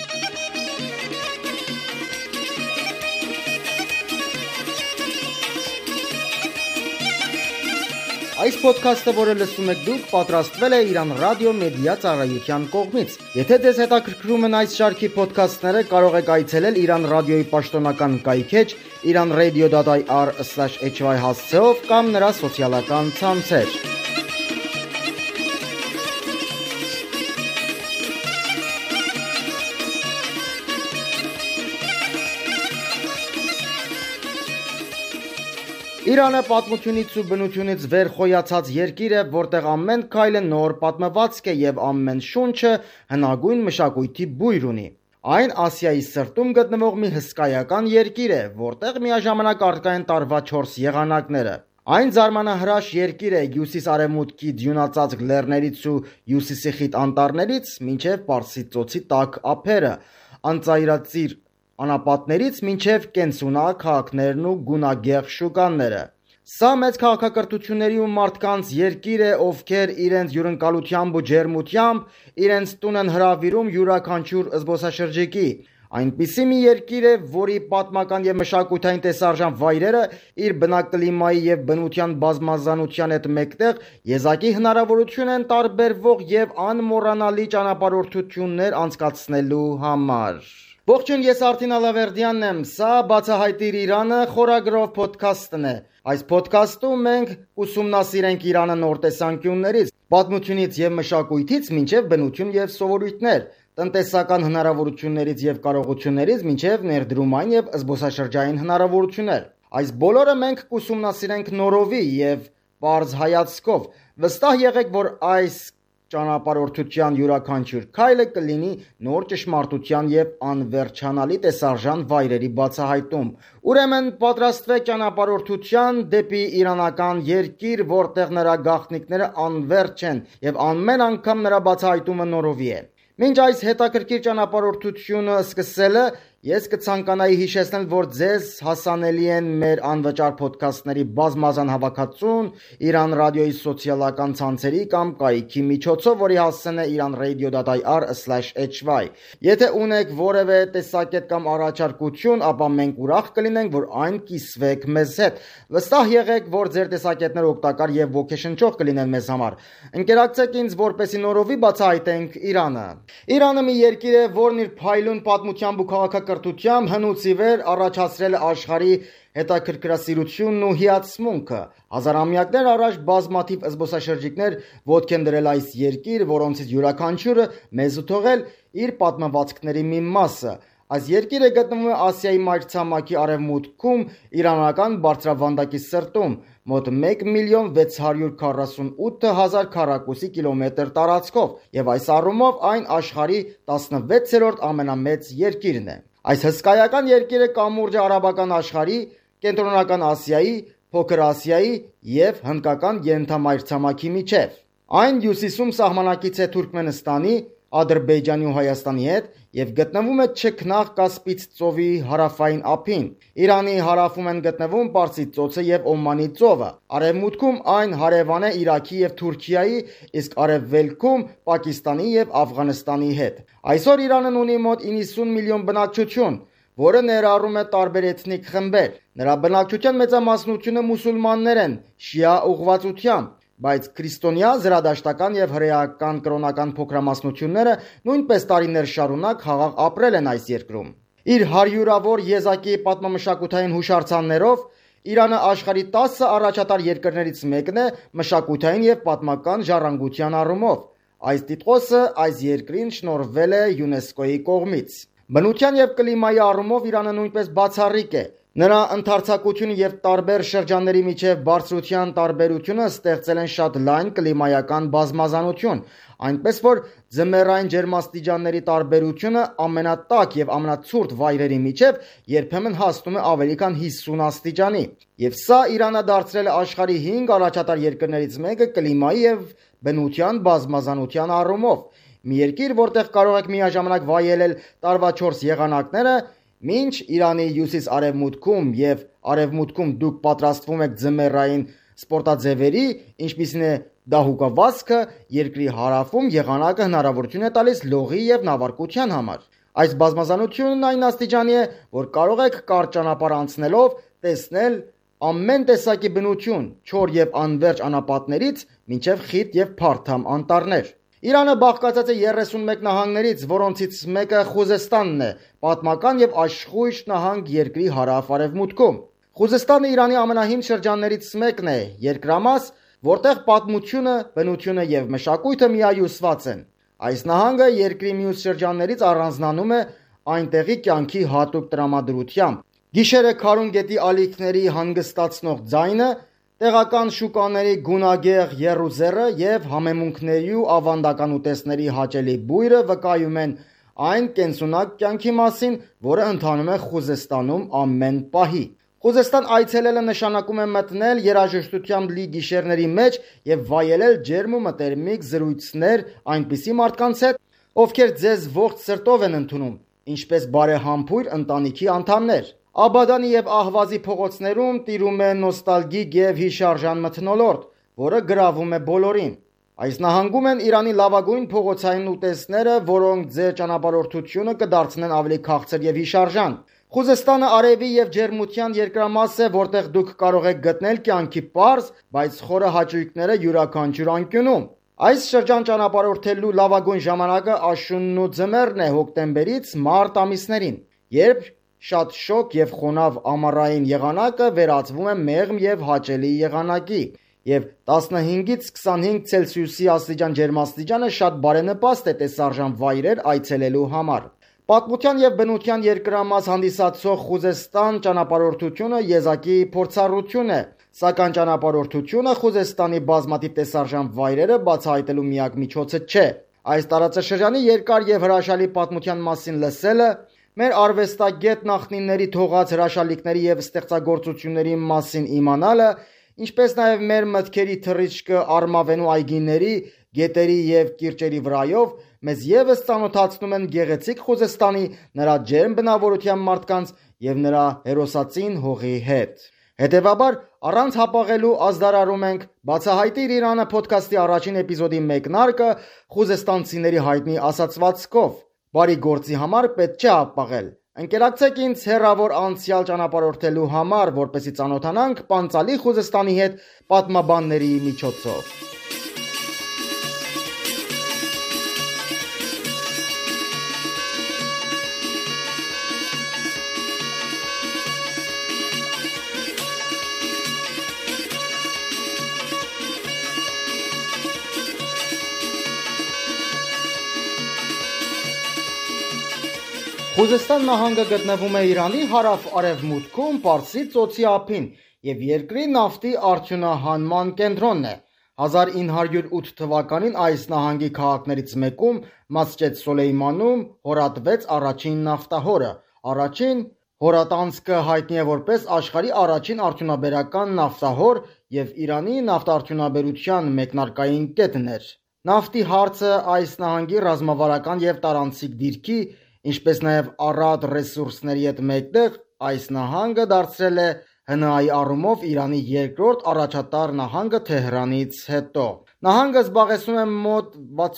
Այս ոդքասթը, որը լսում եք դուք, պատրաստվել է Iran Radio Media ծառայության կողմից։ Եթե ձեզ հետաքրքրում են այս շարքի ոդքասթները, կարող եք այցելել Iran Radio-ի պաշտոնական կայքէջ iranradio.ir/hy հասցեով կամ նրա սոցիալական ցանցեր։ Իրանը պատմությունից ու բնությունից վեր խոյացած երկիր է, որտեղ ամեն քայլը նոր պատմվածք է եւ ամեն շունչը հնագույն մշակույթի բույր ունի։ Այն Ասիայի սրտում գտնվող մի հսկայական երկիր է, որտեղ միաժամանակ առկա են տարվա 4 եղանակները։ Այն զարմանահրաշ երկիր է հյուսիս-արևմուտքի դյունածածկ լեռներից ու հյուսիսի խիտ անտառներից մինչև Պարսից ծոցի տաք ափերը, անծայրածիր անապատներից մինչև կենսունա քաղաքներն ու գունագեղ շուկաները։ Սա մեծ քաղաքակրթությունների ու մարդկանց երկիր է, ովքեր իրենց յուրընկալությամբ ու ջերմությամբ իրենց տուն են հրավիրում յուրաքանչյուր զբոսաշրջիկի։ Այնպիսի մի երկիր է, որի պատմական եւ մշակութային տեսարժան վայրերը իր բնակկլիմայի եւ բնության բազմազանության հետ մեկտեղ եզակի հնարավորություն են տարբերվող եւ անմոռանալի ճանապարհորդություններ անցկացնելու համար։ Ողջույն, ես Արտին Ալավերդյանն եմ, սա Բացահայտիր Իրանը խորագրով ոդքասթն է։ Այս ոդքասթում մենք ուսումնասիրենք Իրանը նոր տեսանկյուններից, պատմությունից եւ մշակույթից մինչեւ բնություն եւ սովորույթներ, տնտեսական հնարավորություններից եւ կարողություններից մինչեւ ներդրումային եւ զբոսաշրջային հնարավորություններ։ Այս բոլորը մենք կուսումնասիրենք նորովի եւ բարձ հայացքով։ Վստահ եղեք, որ այս ճանապարհորդության յուրաքանչյուր քայլը կլինի նոր ճշմարտության եւ անվերջանալի տեսարժան վայրերի բացահայտում։ Ուրեմն պատրաստվեք ճանապարհորդության դեպի իրանական երկիր, որտեղ նրա գաղտնիքները անվերջ են եւ ամեն անգամ նրա բացահայտումը նորովի է։ Մինչ այս հետաքրքիր ճանապարհորդությունը սկսելը ես կցանկանայի հիշեցնել, որ ձեզ հասանելի են մեր անվճար ոդքասթների բազմազան հավաքածուն Iran Radio-ի սոցիալական ցանցերի կամ կայքի միջոցով, որի հասցեն է iranradio.ir/hy։ Եթե ունեք որևէ տեսակետ կամ առաջարկություն, ապա մենք ուրախ կլինենք, որ այն կիսվեք մեզ հետ։ Վստահ եղեք, որ ձեր տեսակետները օգտակար եւ ոգեշնչող կլինեն մեզ համար։ Ընկերակցեք ինձ, որպեսզի նորովի բացահայտենք Իրանը։ Իրանը մի երկիր է, որն իր փայլուն պատմությամբ ու քաղաքակրթությամբ հնուց ի վեր առաջացրել է աշխարհի հետաքրքրասիրությունն ու հիացմունքը։ Հազարամյակներ առաջ բազմաթիվ զբոսաշրջիկներ ոտք են դրել այս երկիր, որոնցից յուրաքանչյուրը մեզ ու թողել իր պատմվածքների մի մասը։ Այս երկիրը գտնվում է Ասիայի մայրցամաքի արևմուտքում, իրանական բարձրավանդակի սրտում, մոտ 1,648,000 քառակուսի կիլոմետր տարածքով, եւ այս առումով այն աշխարհի 16-րդ ամենամեծ երկիրն է։ Այս հսկայական երկիրը կամուրջ է արաբական աշխարհի, Կենտրոնական Ասիայի, Փոքր Ասիայի եւ Հնդկական ենթամայրցամաքի միջև։ Այն հյուսիսում սահմանակից է Թուրքմենստանի, Ադրբեջանի ու Հայաստանի հետ եւ գտնվում է Չքնաղ Կասպից ծովի հարավային ափին։ Իրանի հարավում են գտնվում Պարսից ծոցը եւ Օմանի ծովը։ Արևմուտքում այն հարևան է Իրաքի եւ Թուրքիայի, իսկ արևելքում Պակիստանի եւ Աֆղանստանի հետ։ Այսօր Իրանն ունի մոտ 90 միլիոն բնակչություն, որը ներառում է տարբեր էթնիկ խմբեր։ Նրա բնակչության մեծամասնությունը մուսուլմաններ են, շիա ուղղվածությամբ, բայց քրիստոնյա, զրադաշտական եւ հրեական կրոնական փոքրամասնությունները նույնպես տարիներ շարունակ խաղաղ ապրել են այս երկրում։ Իր հարյուրավոր եզակի պատմամշակութային հուշարձաններով Իրանը աշխարհի 10 առաջատար երկրներից մեկն է մշակութային եւ պատմական ժառանգության առումով։ Այս տիտղոսը այս երկրին շնորհվել է ՅՈՒՆԵՍԿՕ-ի կողմից։ Բնության եւ կլիմայի առումով Իրանը նույնպես բացառիկ է։ Նրա ընդարձակությունը եւ տարբեր շրջանների միջև բարձրության տարբերությունը ստեղծել են շատ լայն կլիմայական բազմազանություն, այնպես որ ձմեռային ջերմաստիճանների տարբերությունը ամենատաք եւ ամենացուրտ վայրերի միջև երբեմն հասնում է ավելի քան 50 աստիճանի։ Եվ սա Իրանը դարձրել է աշխարհի 5 առաջատար երկրներից մեկը կլիմայի եւ բնության բազմազանության առումով։ Մի երկիր, որտեղ կարող եք միաժամանակ վայելել տարվա 4 եղանակները, մինչ Իրանի հյուսիս-արևմուտքում եւ արևմուտքում դուք պատրաստվում եք ձմեռային սպորտաձևերի, ինչպիսին է դահուկավազքը, երկրի հարավում եղանակը հնարավորություն է տալիս լողի եւ նավարկության համար։ Այս բազմազանությունն այն աստիճանի է, որ կարող եք կարճ ճանապարհ անցնելով տեսնել ամեն տեսակի բնություն, չոր եւ անվերջ անապատներից մինչեւ խիտ եւ փարթամ անտառներ։ Իրանը բաղկացած է 31 նահանգներից, որոնցից մեկը Խուզեստանն է, պատմական եւ աշխույժ նահանգ երկրի հարավ-արևմուտքում։ Խուզեստանը Իրանի ամենահին շրջաններից մեկն է, երկրամաս, որտեղ պատմությունը, բնությունը եւ մշակույթը միայուսված են։ Այս նահանգը երկրի մյուս շրջաններից առանձնանում է այնտեղի կյանքի հատուկ տրամադրությամբ։ Գիշերը քարուն գետի ալիքների հանգստացնող ձայնը, տեղական շուկաների գունագեղ եռուզեռը եւ համեմունքների ու ավանդական ուտեստների հաճելի բույրը վկայում են այն կենսունակ կյանքի մասին, որը ընթանում է Խուզեստանում ամեն պահի։ Խուզեստան այցելելը նշանակում է մտնել երաժշտությամբ լի գիշերների մեջ եւ վայելել ջերմ ու մտերմիկ զրույցներ այնպիսի մարդկանց հետ, ովքեր ձեզ ողջ սրտով են ընդունում, ինչպես բարեհամբույր ընտանիքի անդամներ։ Աբադանի եւ Ահվազի փողոցներում տիրում է նոստալգիկ եւ հիշարժան մթնոլորտ, որը գրավում է բոլորին։ Այս նահանգում են Իրանի լավագույն փողոցային ուտեստները, որոնք ձեր ճանապարհորդությունը կդարձնեն ավելի քաղցր եւ հիշարժան։ Խուզեստանը արևի եւ ջերմության երկրամաս է, որտեղ դուք կարող եք գտնել կյանքի պարզ, բայց խորը հաճույքները յուրաքանչյուր անկյունում։ Այս շրջան ճանապարհորդելու լավագույն ժամանակը աշունն ու ձմեռն է հոկտեմբերից մարտ ամիսներին, երբ շատ շոգ եւ խոնավ ամառային եղանակը վերածվում է մեղմ եւ հաճելի եղանակի, եւ 15-ից 25 Ցելսիուսի աստիճան ջերմաստիճանը շատ բարենպաստ է տեսարժան վայրեր այցելելու համար։ Պատմության եւ բնության երկրամաս հանդիսացող Խուզեստան ճանապարհորդությունը եզակի փորձառություն է, սակայն ճանապարհորդությունը Խուզեստանի բազմաթիվ տեսարժան վայրերը բացահայտելու միակ միջոցը չէ։ Այս տարածաշրջանի երկար եւ հրաշալի պատմության մասին լսելը, մեր արվեստագետ նախնիների թողած հրաշալիքների եւ ստեղծագործությունների մասին իմանալը, ինչպես նաեւ մեր մտքերի թռիչքը արմավենու այգիների, գետերի եւ կիրճերի վրայով մեզ եւս ծանոթացնում են գեղեցիկ Խուզեստանի, նրա ջերմ բնավորության մարդկանց եւ նրա հերոսացին հողի հետ։ Հետևաբար, առանց հապաղելու ազդարարում ենք Բացահայտիր Իրանը փոդքասթի առաջին էպիզոդի մեկնարկը խուզեստանցիների հայտնի ասացվածքով։ Բարի գործի համար պետք չէ հապաղել։ Ընկերակցեք ինձ հեռավոր անցյալ ճանապարհորդելու համար, որպեսզի ծանոթանանք Պանծալի Խուզեստանի հետ պատմաբանների միջոցով։ Խուզեստան նահանգը գտնվում է Իրանի հարավ-արևմուտքում Պարսից ծոցի ափին եւ երկրի նավթի արդյունահանման կենտրոնն է։ 1908 թվականին այս նահանգի քաղաքներից մեկում Մասջեդ Սոլեյմանում հորատվեց առաջին նավթահորը։ Առաջին հորատանցքը հայտնի է որպես աշխարհի առաջին արդյունաբերական նավթահոր եւ Իրանի նավթարդյունաբերության մեկնարկային կետն էր։ Նավթի հարցը այս նահանգի ռազմավարական եւ տարանցիկ դիրքի, ինչպես նաև առատ ռեսուրսների հետ մեկտեղ այս նահանգը դարձրել է ՀՆԱ-ի առումով Իրանի երկրորդ առաջատար նահանգը Թեհրանից հետո։ Նահանգը զբաղեցնում է մոտ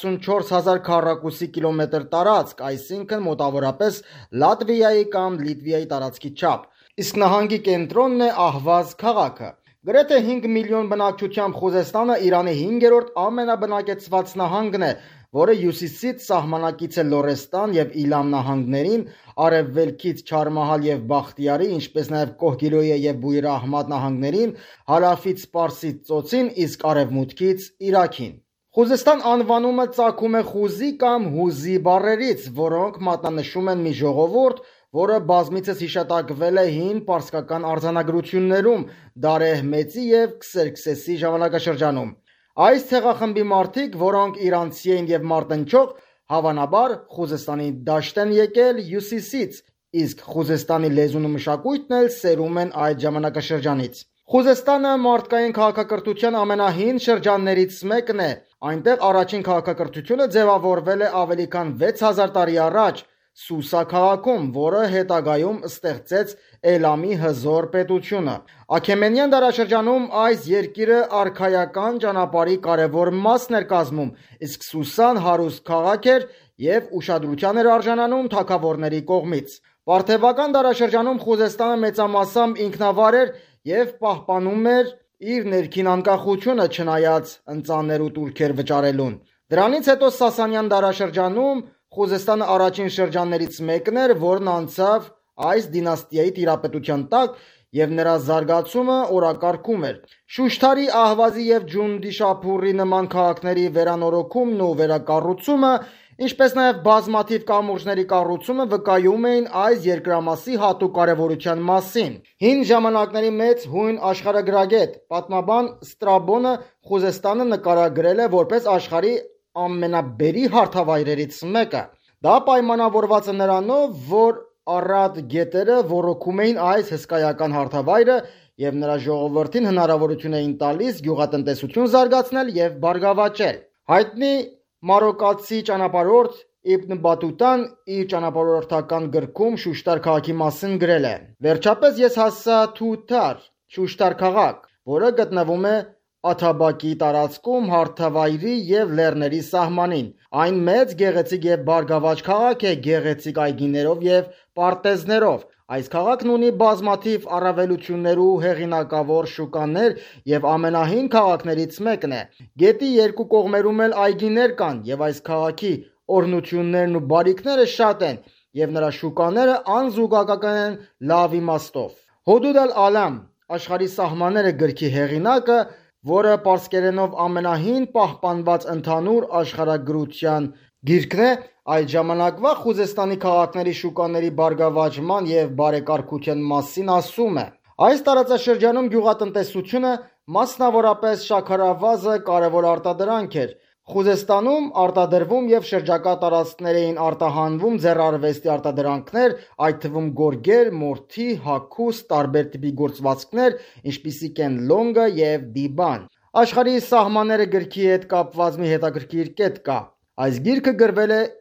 64000 քառակուսի կիլոմետր տարածք, այսինքն մոտավորապես Լատվիայի կամ Լիտվայի տարածքի չափ։ Իսկ նահանգի կենտրոնն է Ահվազ քաղաքը։ Գրեթե 5 միլիոն բնակչությամբ Խուզեստանը Իրանի 5-րդ ամենաբնակեցված նահանգն է, որը հյուսիսից սահմանակից է Լորեստան եւ Իլամ նահանգներին, արևելքից Չարմահալ եւ Բախտիարի, ինչպես նաեւ Կոհգիլոյե եւ Բույր Ահմադ նահանգներին, հարավից Պարսից ծոցին, իսկ արևմուտքից Իրաքին։ Խուզեստան անվանումը ծագում է խուզի կամ հուզի բառերից, որոնք մատնանշում են մի ժողովուրդ, որը բազմիցս հիշատակվել է հին պարսկական արձանագրություններում Դարեհ Մեծի եւ Քսերքսեսի ժամանակաշրջանում։ Այս ցեղախմբի մարդիկ, որոնք իրանցի են եւ մարտնչող, հավանաբար Խուզեստանի դաշտ են եկել հյուսիսից, իսկ Խուզեստանի լեզուն ու մշակույթն էլ սերում են այդ ժամանակաշրջանից։ Խուզեստանը մարդկային քաղաքակրթության ամենահին շրջաններից մեկն է։ Այնտեղ առաջին քաղաքակրթությունը ձևավորվել է ավելի քան 6000 տարի առաջ Սուսա քաղաքում, որը հետագայում ստեղծեց Էլամի հզոր պետությունը։ Աքեմենյան դարաշրջանում այս երկիրը արքայական ճանապարհի կարևոր մասն էր կազմում, իսկ Սուսան հարուստ քաղաք էր եւ ուշադրության էր արժանանում թագավորների կողմից։ Պարթևական դարաշրջանում Խուզեստանը մեծամասամբ ինքնավար էր եւ պահպանում էր իր ներքին անկախությունը չնայած ընծաններ ու տուրքեր վճարելուն։ Դրանից հետո Սասանյան դարաշրջանում Խուզեստանը առաջին շրջաններից մեկն էր, որն անցավ այս դինաստիայի տիրապետության տակ եւ նրա զարգացումը օրակարգում էր։ Շուշթարի, Ահվազի եւ Ջունդիշապուրի նման քաղաքների վերանորոգումն ու վերակառուցումը, ինչպես նաեւ բազմաթիվ կամուրջների կառուցումը վկայում էին այս երկրամասի հատուկ կարևորության մասին։ Հին ժամանակների մեծ հույն աշխարհագրագետ, պատմաբան Ստրաբոնը Խուզեստանը նկարագրել է որպես աշխարհի ամենաբերի հարթավայրերից մեկը։ Դա պայմանավորված է նրանով, որ առատ գետերը ոռոգում էին այս հսկայական հարթավայրը եւ նրա ժողովրդին հնարավորություն էին տալիս գյուղատնտեսություն զարգացնել եւ բարգավաճել։ Հայտնի մարոկացի ճանապարհորդ Իբն Բատուտան իր ճանապարհորդական գրքում Շուշտար քաղաքի մասին գրել է. «Վերջապես ես հասա Թութար, Շուշտար քաղաք, որը գտնվում է Աթաբակի տարածքում հարթավայրի եւ լեռների սահմանին։ Այն մեծ, գեղեցիկ եւ բարգավաճ քաղաք է գեղեցիկ այգիներով եւ պարտեզներով։ Այս քաղաքն ունի բազմաթիվ առավելություններ ու հեղինակավոր շուկաներ եւ ամենահին քաղաքներից մեկն է։ Գետի երկու կողմերում էլ այգիներ կան եւ այս քաղաքի օրհնություններն ու բարիքները շատ են եւ նրա շուկաները անզուգակական են լավ իմաստով»։ Հոդուդ ալ-Ալամ, աշխարհի սահմանները գրքի հեղինակը, որը պարսկերենով ամենահին պահպանված ընդհանուր աշխարհագրության գիրքն է, այդ ժամանակվա Խուզեստանի քաղաքների շուկաների բարգավաճման եւ բարեկարգության մասին ասում է. «Այս տարածաշրջանում գյուղատնտեսությունը, մասնավորապես շաքարավազը, կարևոր արտադրանք էր։ Խուզեստանում արտադրվում եւ շրջակա տարածքներին արտահանվում ձեռարվեստի արտադրանքներ, այդ թվում գորգեր, մորթի, հագուստ, տարբեր տիպի գործվածքներ, ինչպիսիք են լոնգը եւ դիբան։ Աշխարհի սահմանները գրքի հետ կապված մի հետաքրքիր կետ կա։ Այս գիրքը գրվել է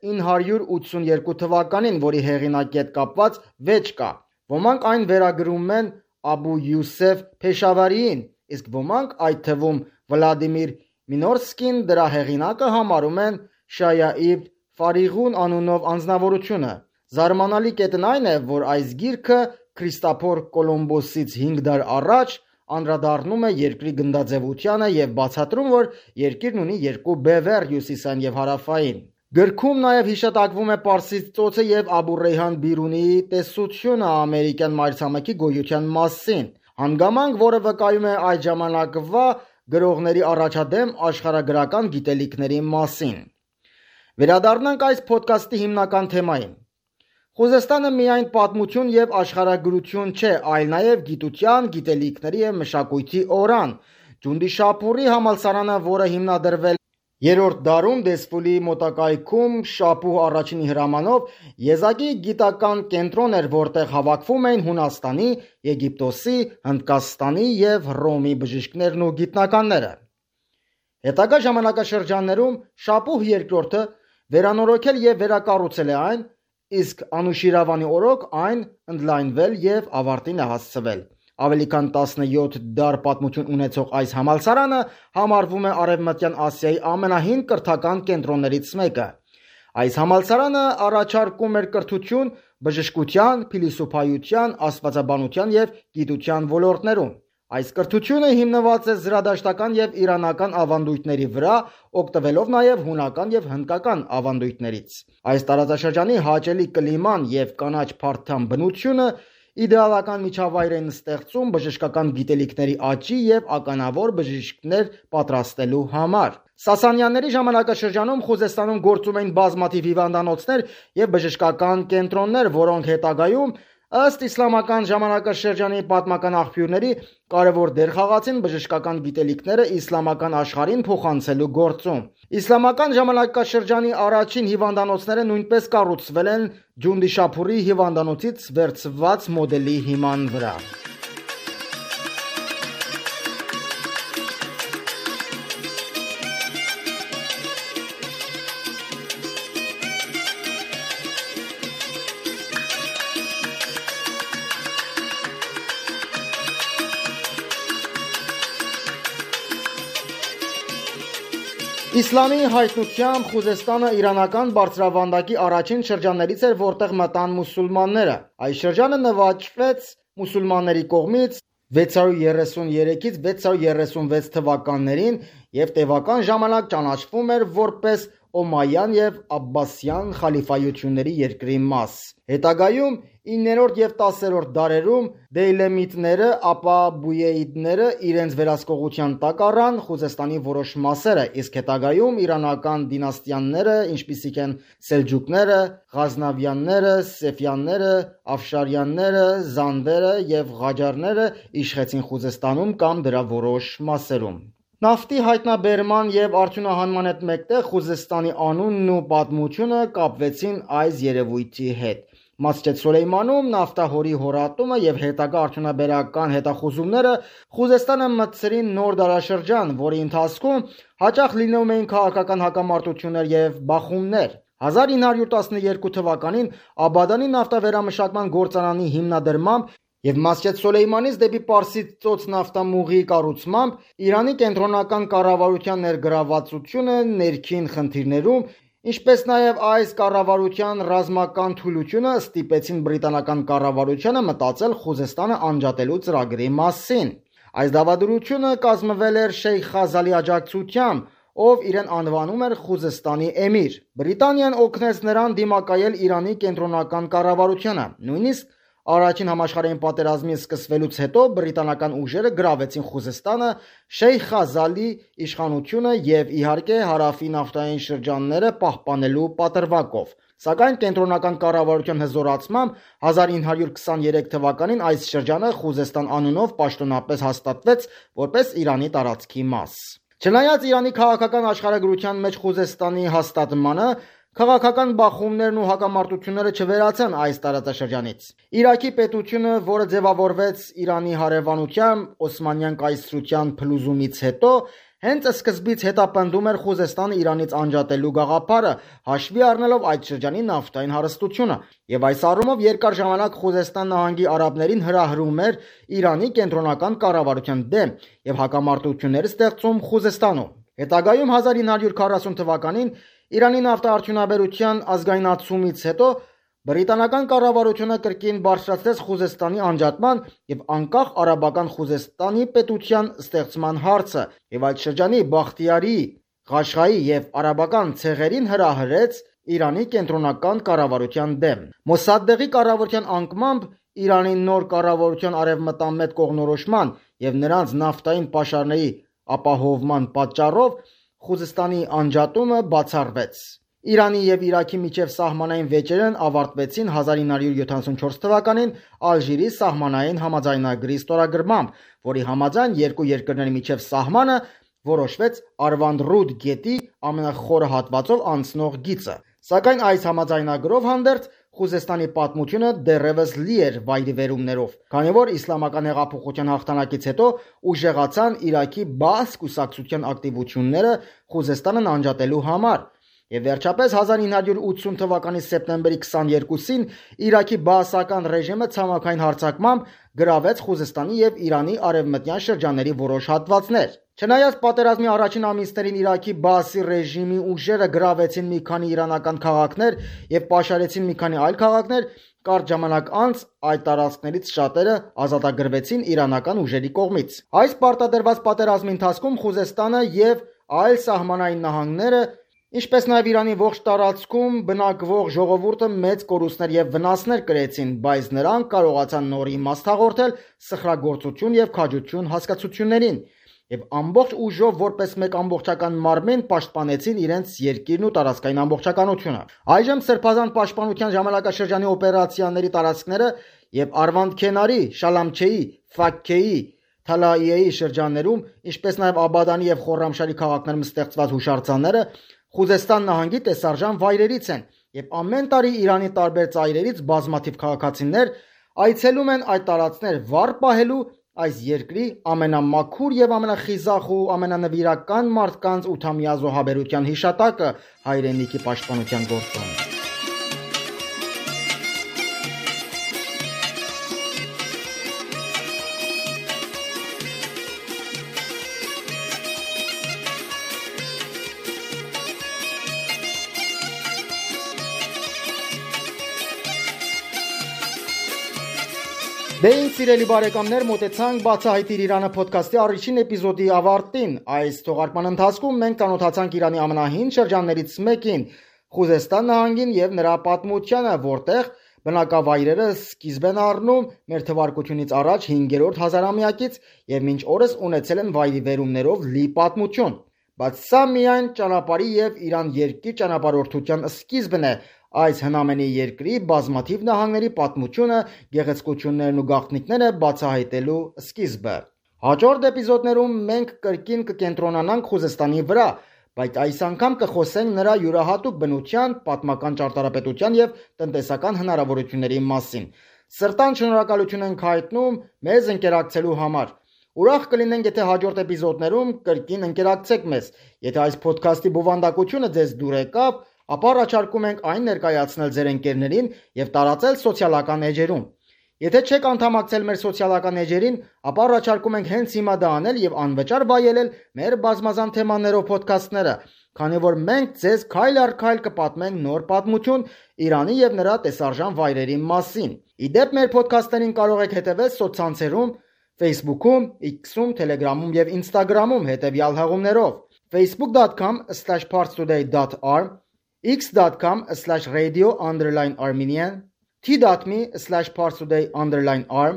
982 թվականին, որի հեղինակի հետ կապված վեճ կա։ Ոմանք այն վերագրում են Աբու Յուսեֆ Փեշավարիին, իսկ ոմանք, այդ թվում Վլադիմիր Մինորսկին, դրա հեղինակը համարում են Շայաիբ Ֆարիղուն անունով անձնավորությունը։ Զարմանալի կետն այն է, որ այս գիրքը Քրիստոփոր Կոլումբոսից 5 դար առաջ անդրադառնում է երկրի գնդաձևությանը եւ բացատրում, որ երկիրն ունի երկու բևեռ՝ հյուսիսային եւ հարավային։ Գրքում նաեւ հիշատակվում է Պարսից ծոցը եւ Աբու Ռեյհան Բիրունիի տեսությունը ամերիկյան մայրցամաքի գոյության մասին, հանգամանք, որը վկայում է այդ ժամանակվա գրողների առաջադեմ աշխարհագրական գիտելիքների մասին։ Վերադառնանք այս ոդքասթի հիմնական թեմային։ Խուզեստանը միայն պատմություն եւ աշխարհագրություն չէ, այլ նաեւ գիտության, գիտելիքների եւ մշակույթի օրան։ Ջունդիշապուրի համալսարանը, որը հիմնադրվել 3-րդ դարում Դեսֆուլի մոտակայքում Շապուհ առաջինի հրամանով, եզակի գիտական կենտրոն էր, որտեղ հավաքվում էին Հունաստանի, Եգիպտոսի, Հնդկաստանի եւ Հռոմի բժիշկներն ու գիտնականները։ Հետագա ժամանակաշրջաններում Շապուհ II-ը վերանորոգել եւ վերակառուցել է այն, իսկ Անուշիրավանի օրոք այն ընդլայնվել եւ ավարտին է հասցվել։ Ավելի քան 17 դար պատմություն ունեցող այս համալսարանը համարվում է Արևմտյան Ասիայի ամենահին կրթական կենտրոններից մեկը։ Այս համալսարանը առաջարկում էր կրթություն բժշկության, փիլիսոփայության, աստվածաբանության եւ գիտության ոլորտներում։ Այս կրթությունը հիմնված է զրադաշտական եւ իրանական ավանդույթների վրա, օգտվելով նաեւ հունական եւ հնդկական ավանդույթներից։ Այս տարածաշրջանի հաճելի կլիման եւ կանաչ փարթամ բնությունը իդեալական միջավայր են ստեղծում բժշկական գիտելիքների աճի եւ ականավոր բժիշկներ պատրաստելու համար։ Սասանյանների ժամանակաշրջանում Խուզեստանում գործում էին բազմաթիվ հիվանդանոցներ եւ բժշկական կենտրոններ, որոնք հետագայում ըստ իսլամական ժամանակաշրջանի պատմական աղբյուրների կարևոր դեր խաղացին բժշկական գիտելիքները իսլամական աշխարհին փոխանցելու գործում։ Իսլամական ժամանակաշրջանի առաջին հիվանդանոցները նույնպես կառուցվել են Ջունդիշապուրի հիվանդանոցից վերցված մոդելի հիման վրա։ Իսլամի հայտնությամբ Խուզեստանը իրանական բարձրավանդակի առաջին շրջաններից էր, որտեղ մտան մուսուլմանները։ Այս շրջանը նվաճվեց մուսուլմանների կողմից 633-ից 636 թվականներին եւ տևական ժամանակ ճանաչվում էր որպես Օմայյան եւ Աբբասյան խալիֆայությունների երկրի մաս։ Հետագայում 9-րդ եւ 10-րդ դարերում Դեյլեմիտները, ապա Բույեիդները իրենց վերահսկողության տակ առան Խուզեստանի որոշ մասերը, իսկ հետագայում իրանական դինաստիաները, ինչպիսիք են Սելջուկները, Ղազնավյանները, Սեֆյանները, Աֆշարյանները, Զանդերը եւ Ղաջարները իշխեցին Խուզեստանում կամ դրա որոշ մասերում։ Նավթի հայտնաբերման եւ արդյունահանման հետ մեկտեղ Խուզեստանի անունն ու պատմությունը կապվեցին այս երևույթի հետ։ Մասջեդ Սոլեյմանում նավթահորի հորատումը եւ հետագա արդյունաբերական հետախուզումները Խուզեստանը մտցրին նոր դարաշրջան, որի ընթացքում հաճախ լինում էին քաղաքական հակամարտություններ եւ բախումներ։ 1912 թվականին Աբադանի նավթավերամշակման գործարանի հիմնադրմամբ եւ Մասջեդ Սոլեյմանից դեպի Պարսից ծոց նավթամուղի կառուցմամբ Իրանի կենտրոնական կառավարության ներգրավվածությունը ներքին խնդիրներում, ինչպես նաեւ այս կառավարության ռազմական թուլությունը ստիպեցին բրիտանական կառավարությանը մտածել Խուզեստանը անջատելու ծրագրի մասին։ Այս դավադրությունը կազմվել էր Շեյխ Խազալի աջակցությամբ, ով իրեն անվանում էր Խուզեստանի էմիր։ Բրիտանիան օգնեց նրան դիմակայել Իրանի կենտրոնական կառավարությանը։ Նույնիսկ Առաջին համաշխարհային պատերազմի սկսվելուց հետո բրիտանական ուժերը գրավեցին Խուզեստանը, Շեյխ Խազալի իշխանությունը եւ իհարկե հարավի նավթային շրջանները պահպանելու պատրվակով։ Սակայն կենտրոնական կառավարության հզորացմամբ 1923 թվականին այս շրջանը Խուզեստան անունով պաշտոնապես հաստատվեց որպես Իրանի տարածքի մաս։ Չնայած Իրանի քաղաքական աշխարհագրության մեջ Խուզեստանի հաստատմանը քաղաքական բախումներն ու հակամարտությունները չվերացան այս տարածաշրջանից։ Իրաքի պետությունը, որը ձևավորվեց Իրանի հարևանությամբ Օսմանյան կայսրության փլուզումից հետո, հենց սկզբից հետապնդում էր Խուզեստանը Իրանից անջատելու գաղափարը, հաշվի առնելով այդ շրջանի նավթային հարստությունը, եւ այս առումով երկար ժամանակ Խուզեստան նահանգի արաբներին հրահրում էր Իրանի կենտրոնական կառավարության դեմ եւ հակամարտություններ ստեղծում Խուզեստանում։ Հետագայում 1940 թվականին Իրանի նավթարդյունաբերության ազգայնացումից հետո բրիտանական կառավարությունը կրկին բարձրացրեց Խուզեստանի անջատման եւ անկախ արաբական Խուզեստանի պետության ստեղծման հարցը եւ այդ շրջանի Բախտիարի, Ղաշղայի եւ արաբական ցեղերին հրահրեց Իրանի կենտրոնական կառավարության դեմ։ Մոսադեղի կառավարության անկմամբ Իրանի նոր կառավարության արևմտամետ կողմնորոշման եւ նրանց նավթային պաշարների ապահովման պատճառով Խուզեստանի անջատումը բացառվեց։ Իրանի եւ Իրաքի միջև սահմանային վեճերն ավարտվեցին 1974 թվականին Ալժիրի սահմանային համաձայնագրի ստորագրմամբ, որի համաձայն երկու երկրների միջև սահմանը որոշվեց Արվանդ-Ռուդ գետի ամենախորը հատվածով անցնող գիծը։ Սակայն այս համաձայնագրով հանդերձ Խուզեստանի պատմությունը դեռևս լի էր վայրիվերումներով, քանի որ իսլամական հեղափոխության հաղթանակից հետո ուժեղացան Իրաքի բաաս կուսակցության ակտիվությունները Խուզեստանն անջատելու համար։ Եվ վերջապես 1980 թվականի սեպտեմբերի 22-ին Իրաքի բաասական ռեժիմը ցամաքային հարձակմամբ գրավեց Խուզեստանի եւ Իրանի արևմտյան շրջանների որոշ հատվածներ։ Չնայած պատերազմի առաջին ամիսներին Իրաքի բաասի ռեժիմի ուժերը գրավեցին մի քանի իրանական քաղաքներ եւ պաշարեցին մի քանի այլ քաղաքներ, կարճ ժամանակ անց այդ տարածքներից շատերը ազատագրվեցին իրանական ուժերի կողմից։ Այս պարտադրված պատերազմի ընթացքում Խուզեստանը եւ այլ սահմանային նահանգները, ինչպես նաև Իրանի ողջ տարածքում բնակվող ժողովուրդը մեծ կորուստներ եւ վնասներ կրեցին, բայց նրանք կարողացան նոր իմաստ հաղորդել սխրագործություն եւ քաջություն հասկացություններին եւ ամբողջ ուժով որպես մեկ ամբողջական մարմին պաշտպանեցին իրենց երկիրն ու տարածքային ամբողջականությունը։ Այժմ Սրբազան պաշտպանության ժամանակաշրջանի օպերացիաների տարածքները եւ Արվանդ-Քենարի, Շալամչեի, Ֆաքքեի, Թալաիեի շրջաններում, ինչպես նաև Աբադանի եւ Խորրամշահրի քաղաքներում ստեղծված հուշարձանները Խուզեստան նահանգի տեսարժան վայրերից են եւ ամեն տարի Իրանի տարբեր ծայրերից բազմաթիվ քաղաքացիներ այցելում են այդ տարածքներ վառ պահելու այս երկրի ամենամաքուր եւ ամենախիզախ ու ամենանվիրական մարդկանց 8-ամյա զոհաբերության հիշատակը հայրենիքի պաշտպանության գործում։ Դե ինձ սիրելի բարեկամներ, մոտեցանք Բացահայտիր Իրանը փոդքասթի առաջին էպիզոդի ավարտին։ Այս թողարկման ընթացքում մենք ծանոթացանք Իրանի ամենահին շրջաններից մեկին՝ Խուզեստան նահանգին եւ նրա պատմությանը, որտեղ բնակավայրերը սկիզբ են առնում մեր թվարկությունից առաջ 5-րդ հազարամյակից եւ մինչ օրս ունեցել են վայրիվերումներով լի պատմություն։ Բայց սա միայն ճանապարհի եւ Իրան երկիր ճանապարհորդության սկիզբն է։ Այս հնամենի երկրի բազմաթիվ նահանգների պատմությունը, գեղեցկություններն ու գաղտնիքները բացահայտելու սկիզբը։ Հաջորդ էպիզոդներում մենք կրկին կկենտրոնանանք Խուզեստանի վրա, բայց այս անգամ կխոսենք նրա յուրահատուկ բնության, պատմական ճարտարապետության եւ տնտեսական հնարավորությունների մասին։ Սրտան շնորհակալություն ենք հայտնում մեզ ընկերակցելու համար։ Ուրախ կլինենք, եթե հաջորդ էպիզոդներում կրկին ընկերակցեք մեզ։ Եթե այս փոդքասթի բովանդակությունը ձեզ դուր եկավ, ապա առաջարկում ենք այն ներկայացնել ձեր ընկերներին եւ տարածել սոցիալական էջերում։ Եթե չեք անդամակցել մեր սոցիալական էջերին, ապա առաջարկում ենք հենց հիմա դա անել եւ անվճար վայելել մեր բազմազան թեմաներով փոդքասթները, քանի որ մենք ձեզ քայլ առ քայլ կպատմենք նոր պատմություն Իրանի եւ նրա տեսարժան վայրերի մասին։ Իդեպ մեր փոդքասթերին կարող եք հետևել սոցցանցերում, Facebook-ում, X-ում, Telegram-ում եւ Instagram-ում հետեւյալ հղումներով: facebook.com/parstoday.arm, x.com/radio_armenian, t.me/parstoday_arm,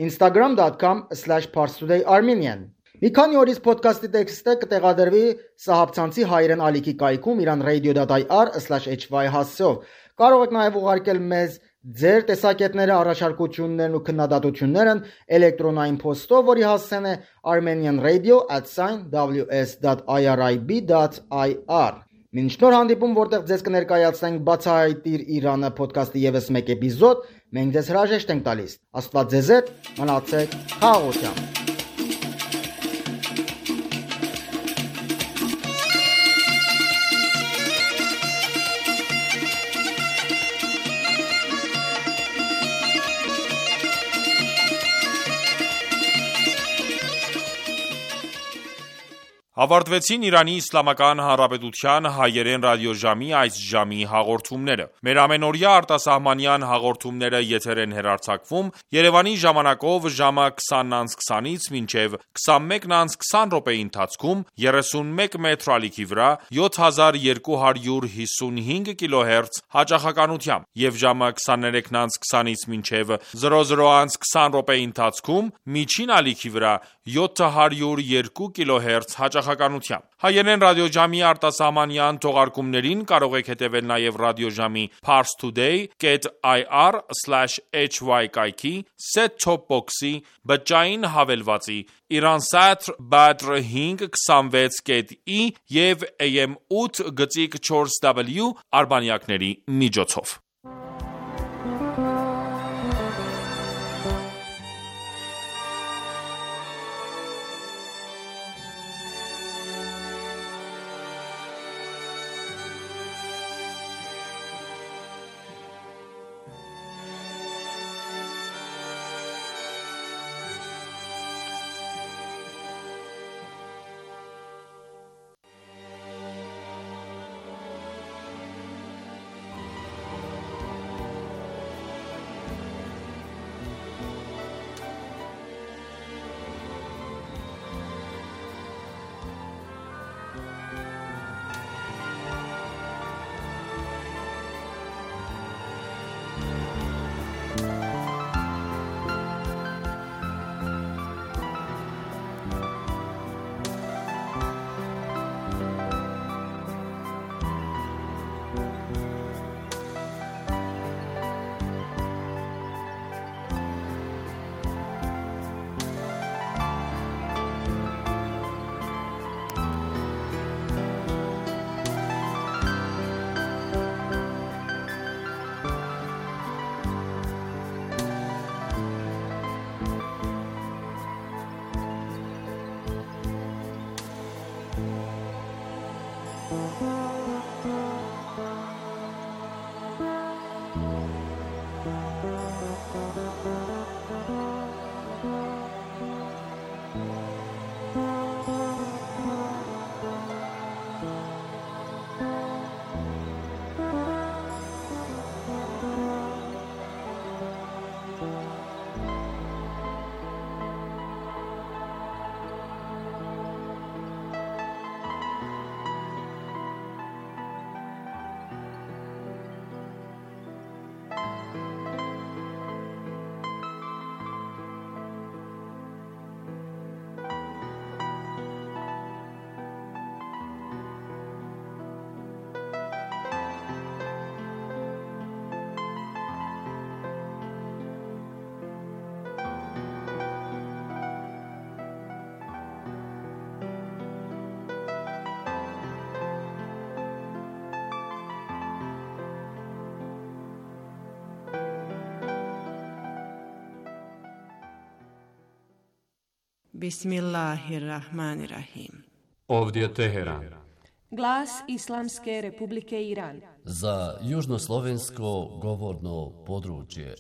instagram.com/parstoday_armenian։ Մի քանի օրից փոդքասթի տեքստը կտեղադրվի Սահաբցանցի հայերեն ալիքի կայքում iranradio.ir/hy հասցեով։ Կարող եք նաև ուղարկել մեզ ձեր տեսակետները, առաջարկություններն ու քննադատություններն էլեկտրոնային փոստով, որի հասցեն է armenianradio@ws.irib.ir։ Մինչ նոր հանդիպում, որտեղ ձեզ կներկայացնենք Բացահայտիր Իրանը փոդքասթի եւս մեկ էպիզոդ, մենք ձեզ հրաժեշտ ենք տալիս։ Աստված ձեզ հետ, մնացեք խաղաղությամբ։ Ավարտվեցին Իրանի Իսլամական Հանրապետության հայերեն ռադիոժամի այս ժամի հաղորդումները։ Մեր ամենօրյա արտասահմանյան հաղորդումները եթեր են հեռարձակվում Երևանի ժամանակով ժամը 20:20-ից մինչև 21:20 րոպեի ընթացքում 31 մետրի ալիքի վրա 7255 կիլոհերց հաճախականությամբ եւ ժամը 23:20-ից մինչև 00:20 րոպեի ընթացքում միջին ալիքի վրա 702 կիլոհերց հաճախականությամբ։ փոխականությամբ։ Հայերեն ռադիոժամի արտասահմանյան թողարկումներին կարող եք հետևել նաև ռադիոժամի parstoday.ir/hy կայքի, set-top box-ի, բջջային հավելվածի, Iransat Badr 526.i և AM 8.4W արբանյակների միջոցով։ Bismillahirrahmanirrahim. Ovdje Teheran. Glas Islamske Republike Iran. Za južnoslovensko govorno područje.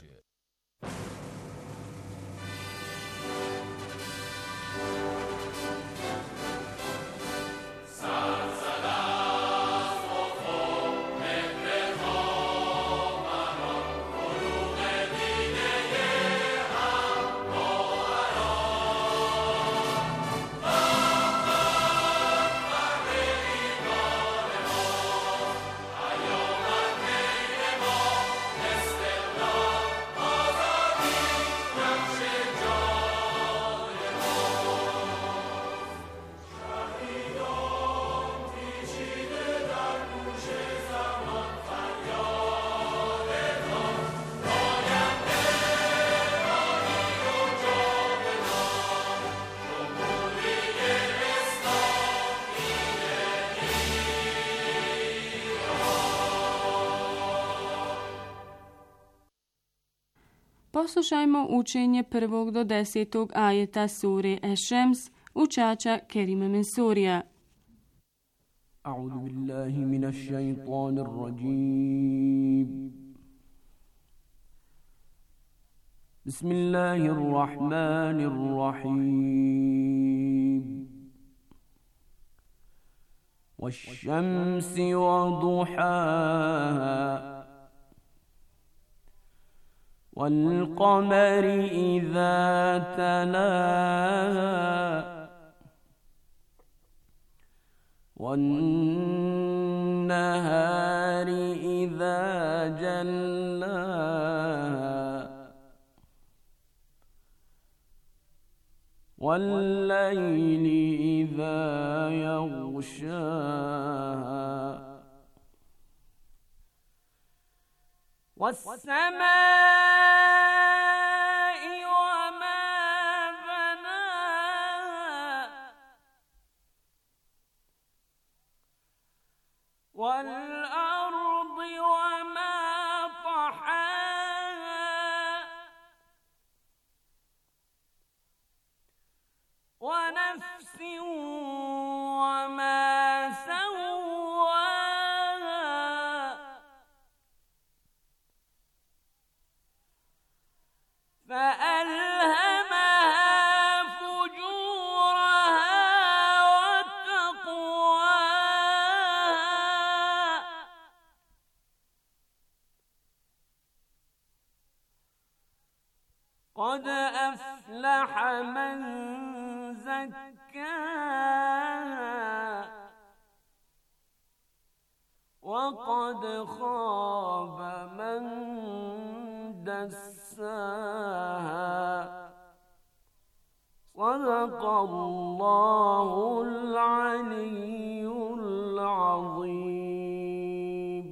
Poslušajmo učenje 1. do 10. ajeta sure Eš-Šems učača Kerima Mensurija. A'udhu billahi minash shaitanir rajim. Bismillahirrahmanirrahim. Wash-shamsi wa duhaha. والقمر إذا تلاها والنهار إذا جلاها والليل إذا يغشاها والسماء وما بناها والأرض وما طحاها ونفس وما سواها فألهمها فجورها وتقواها قد أفلح من زكاها وقد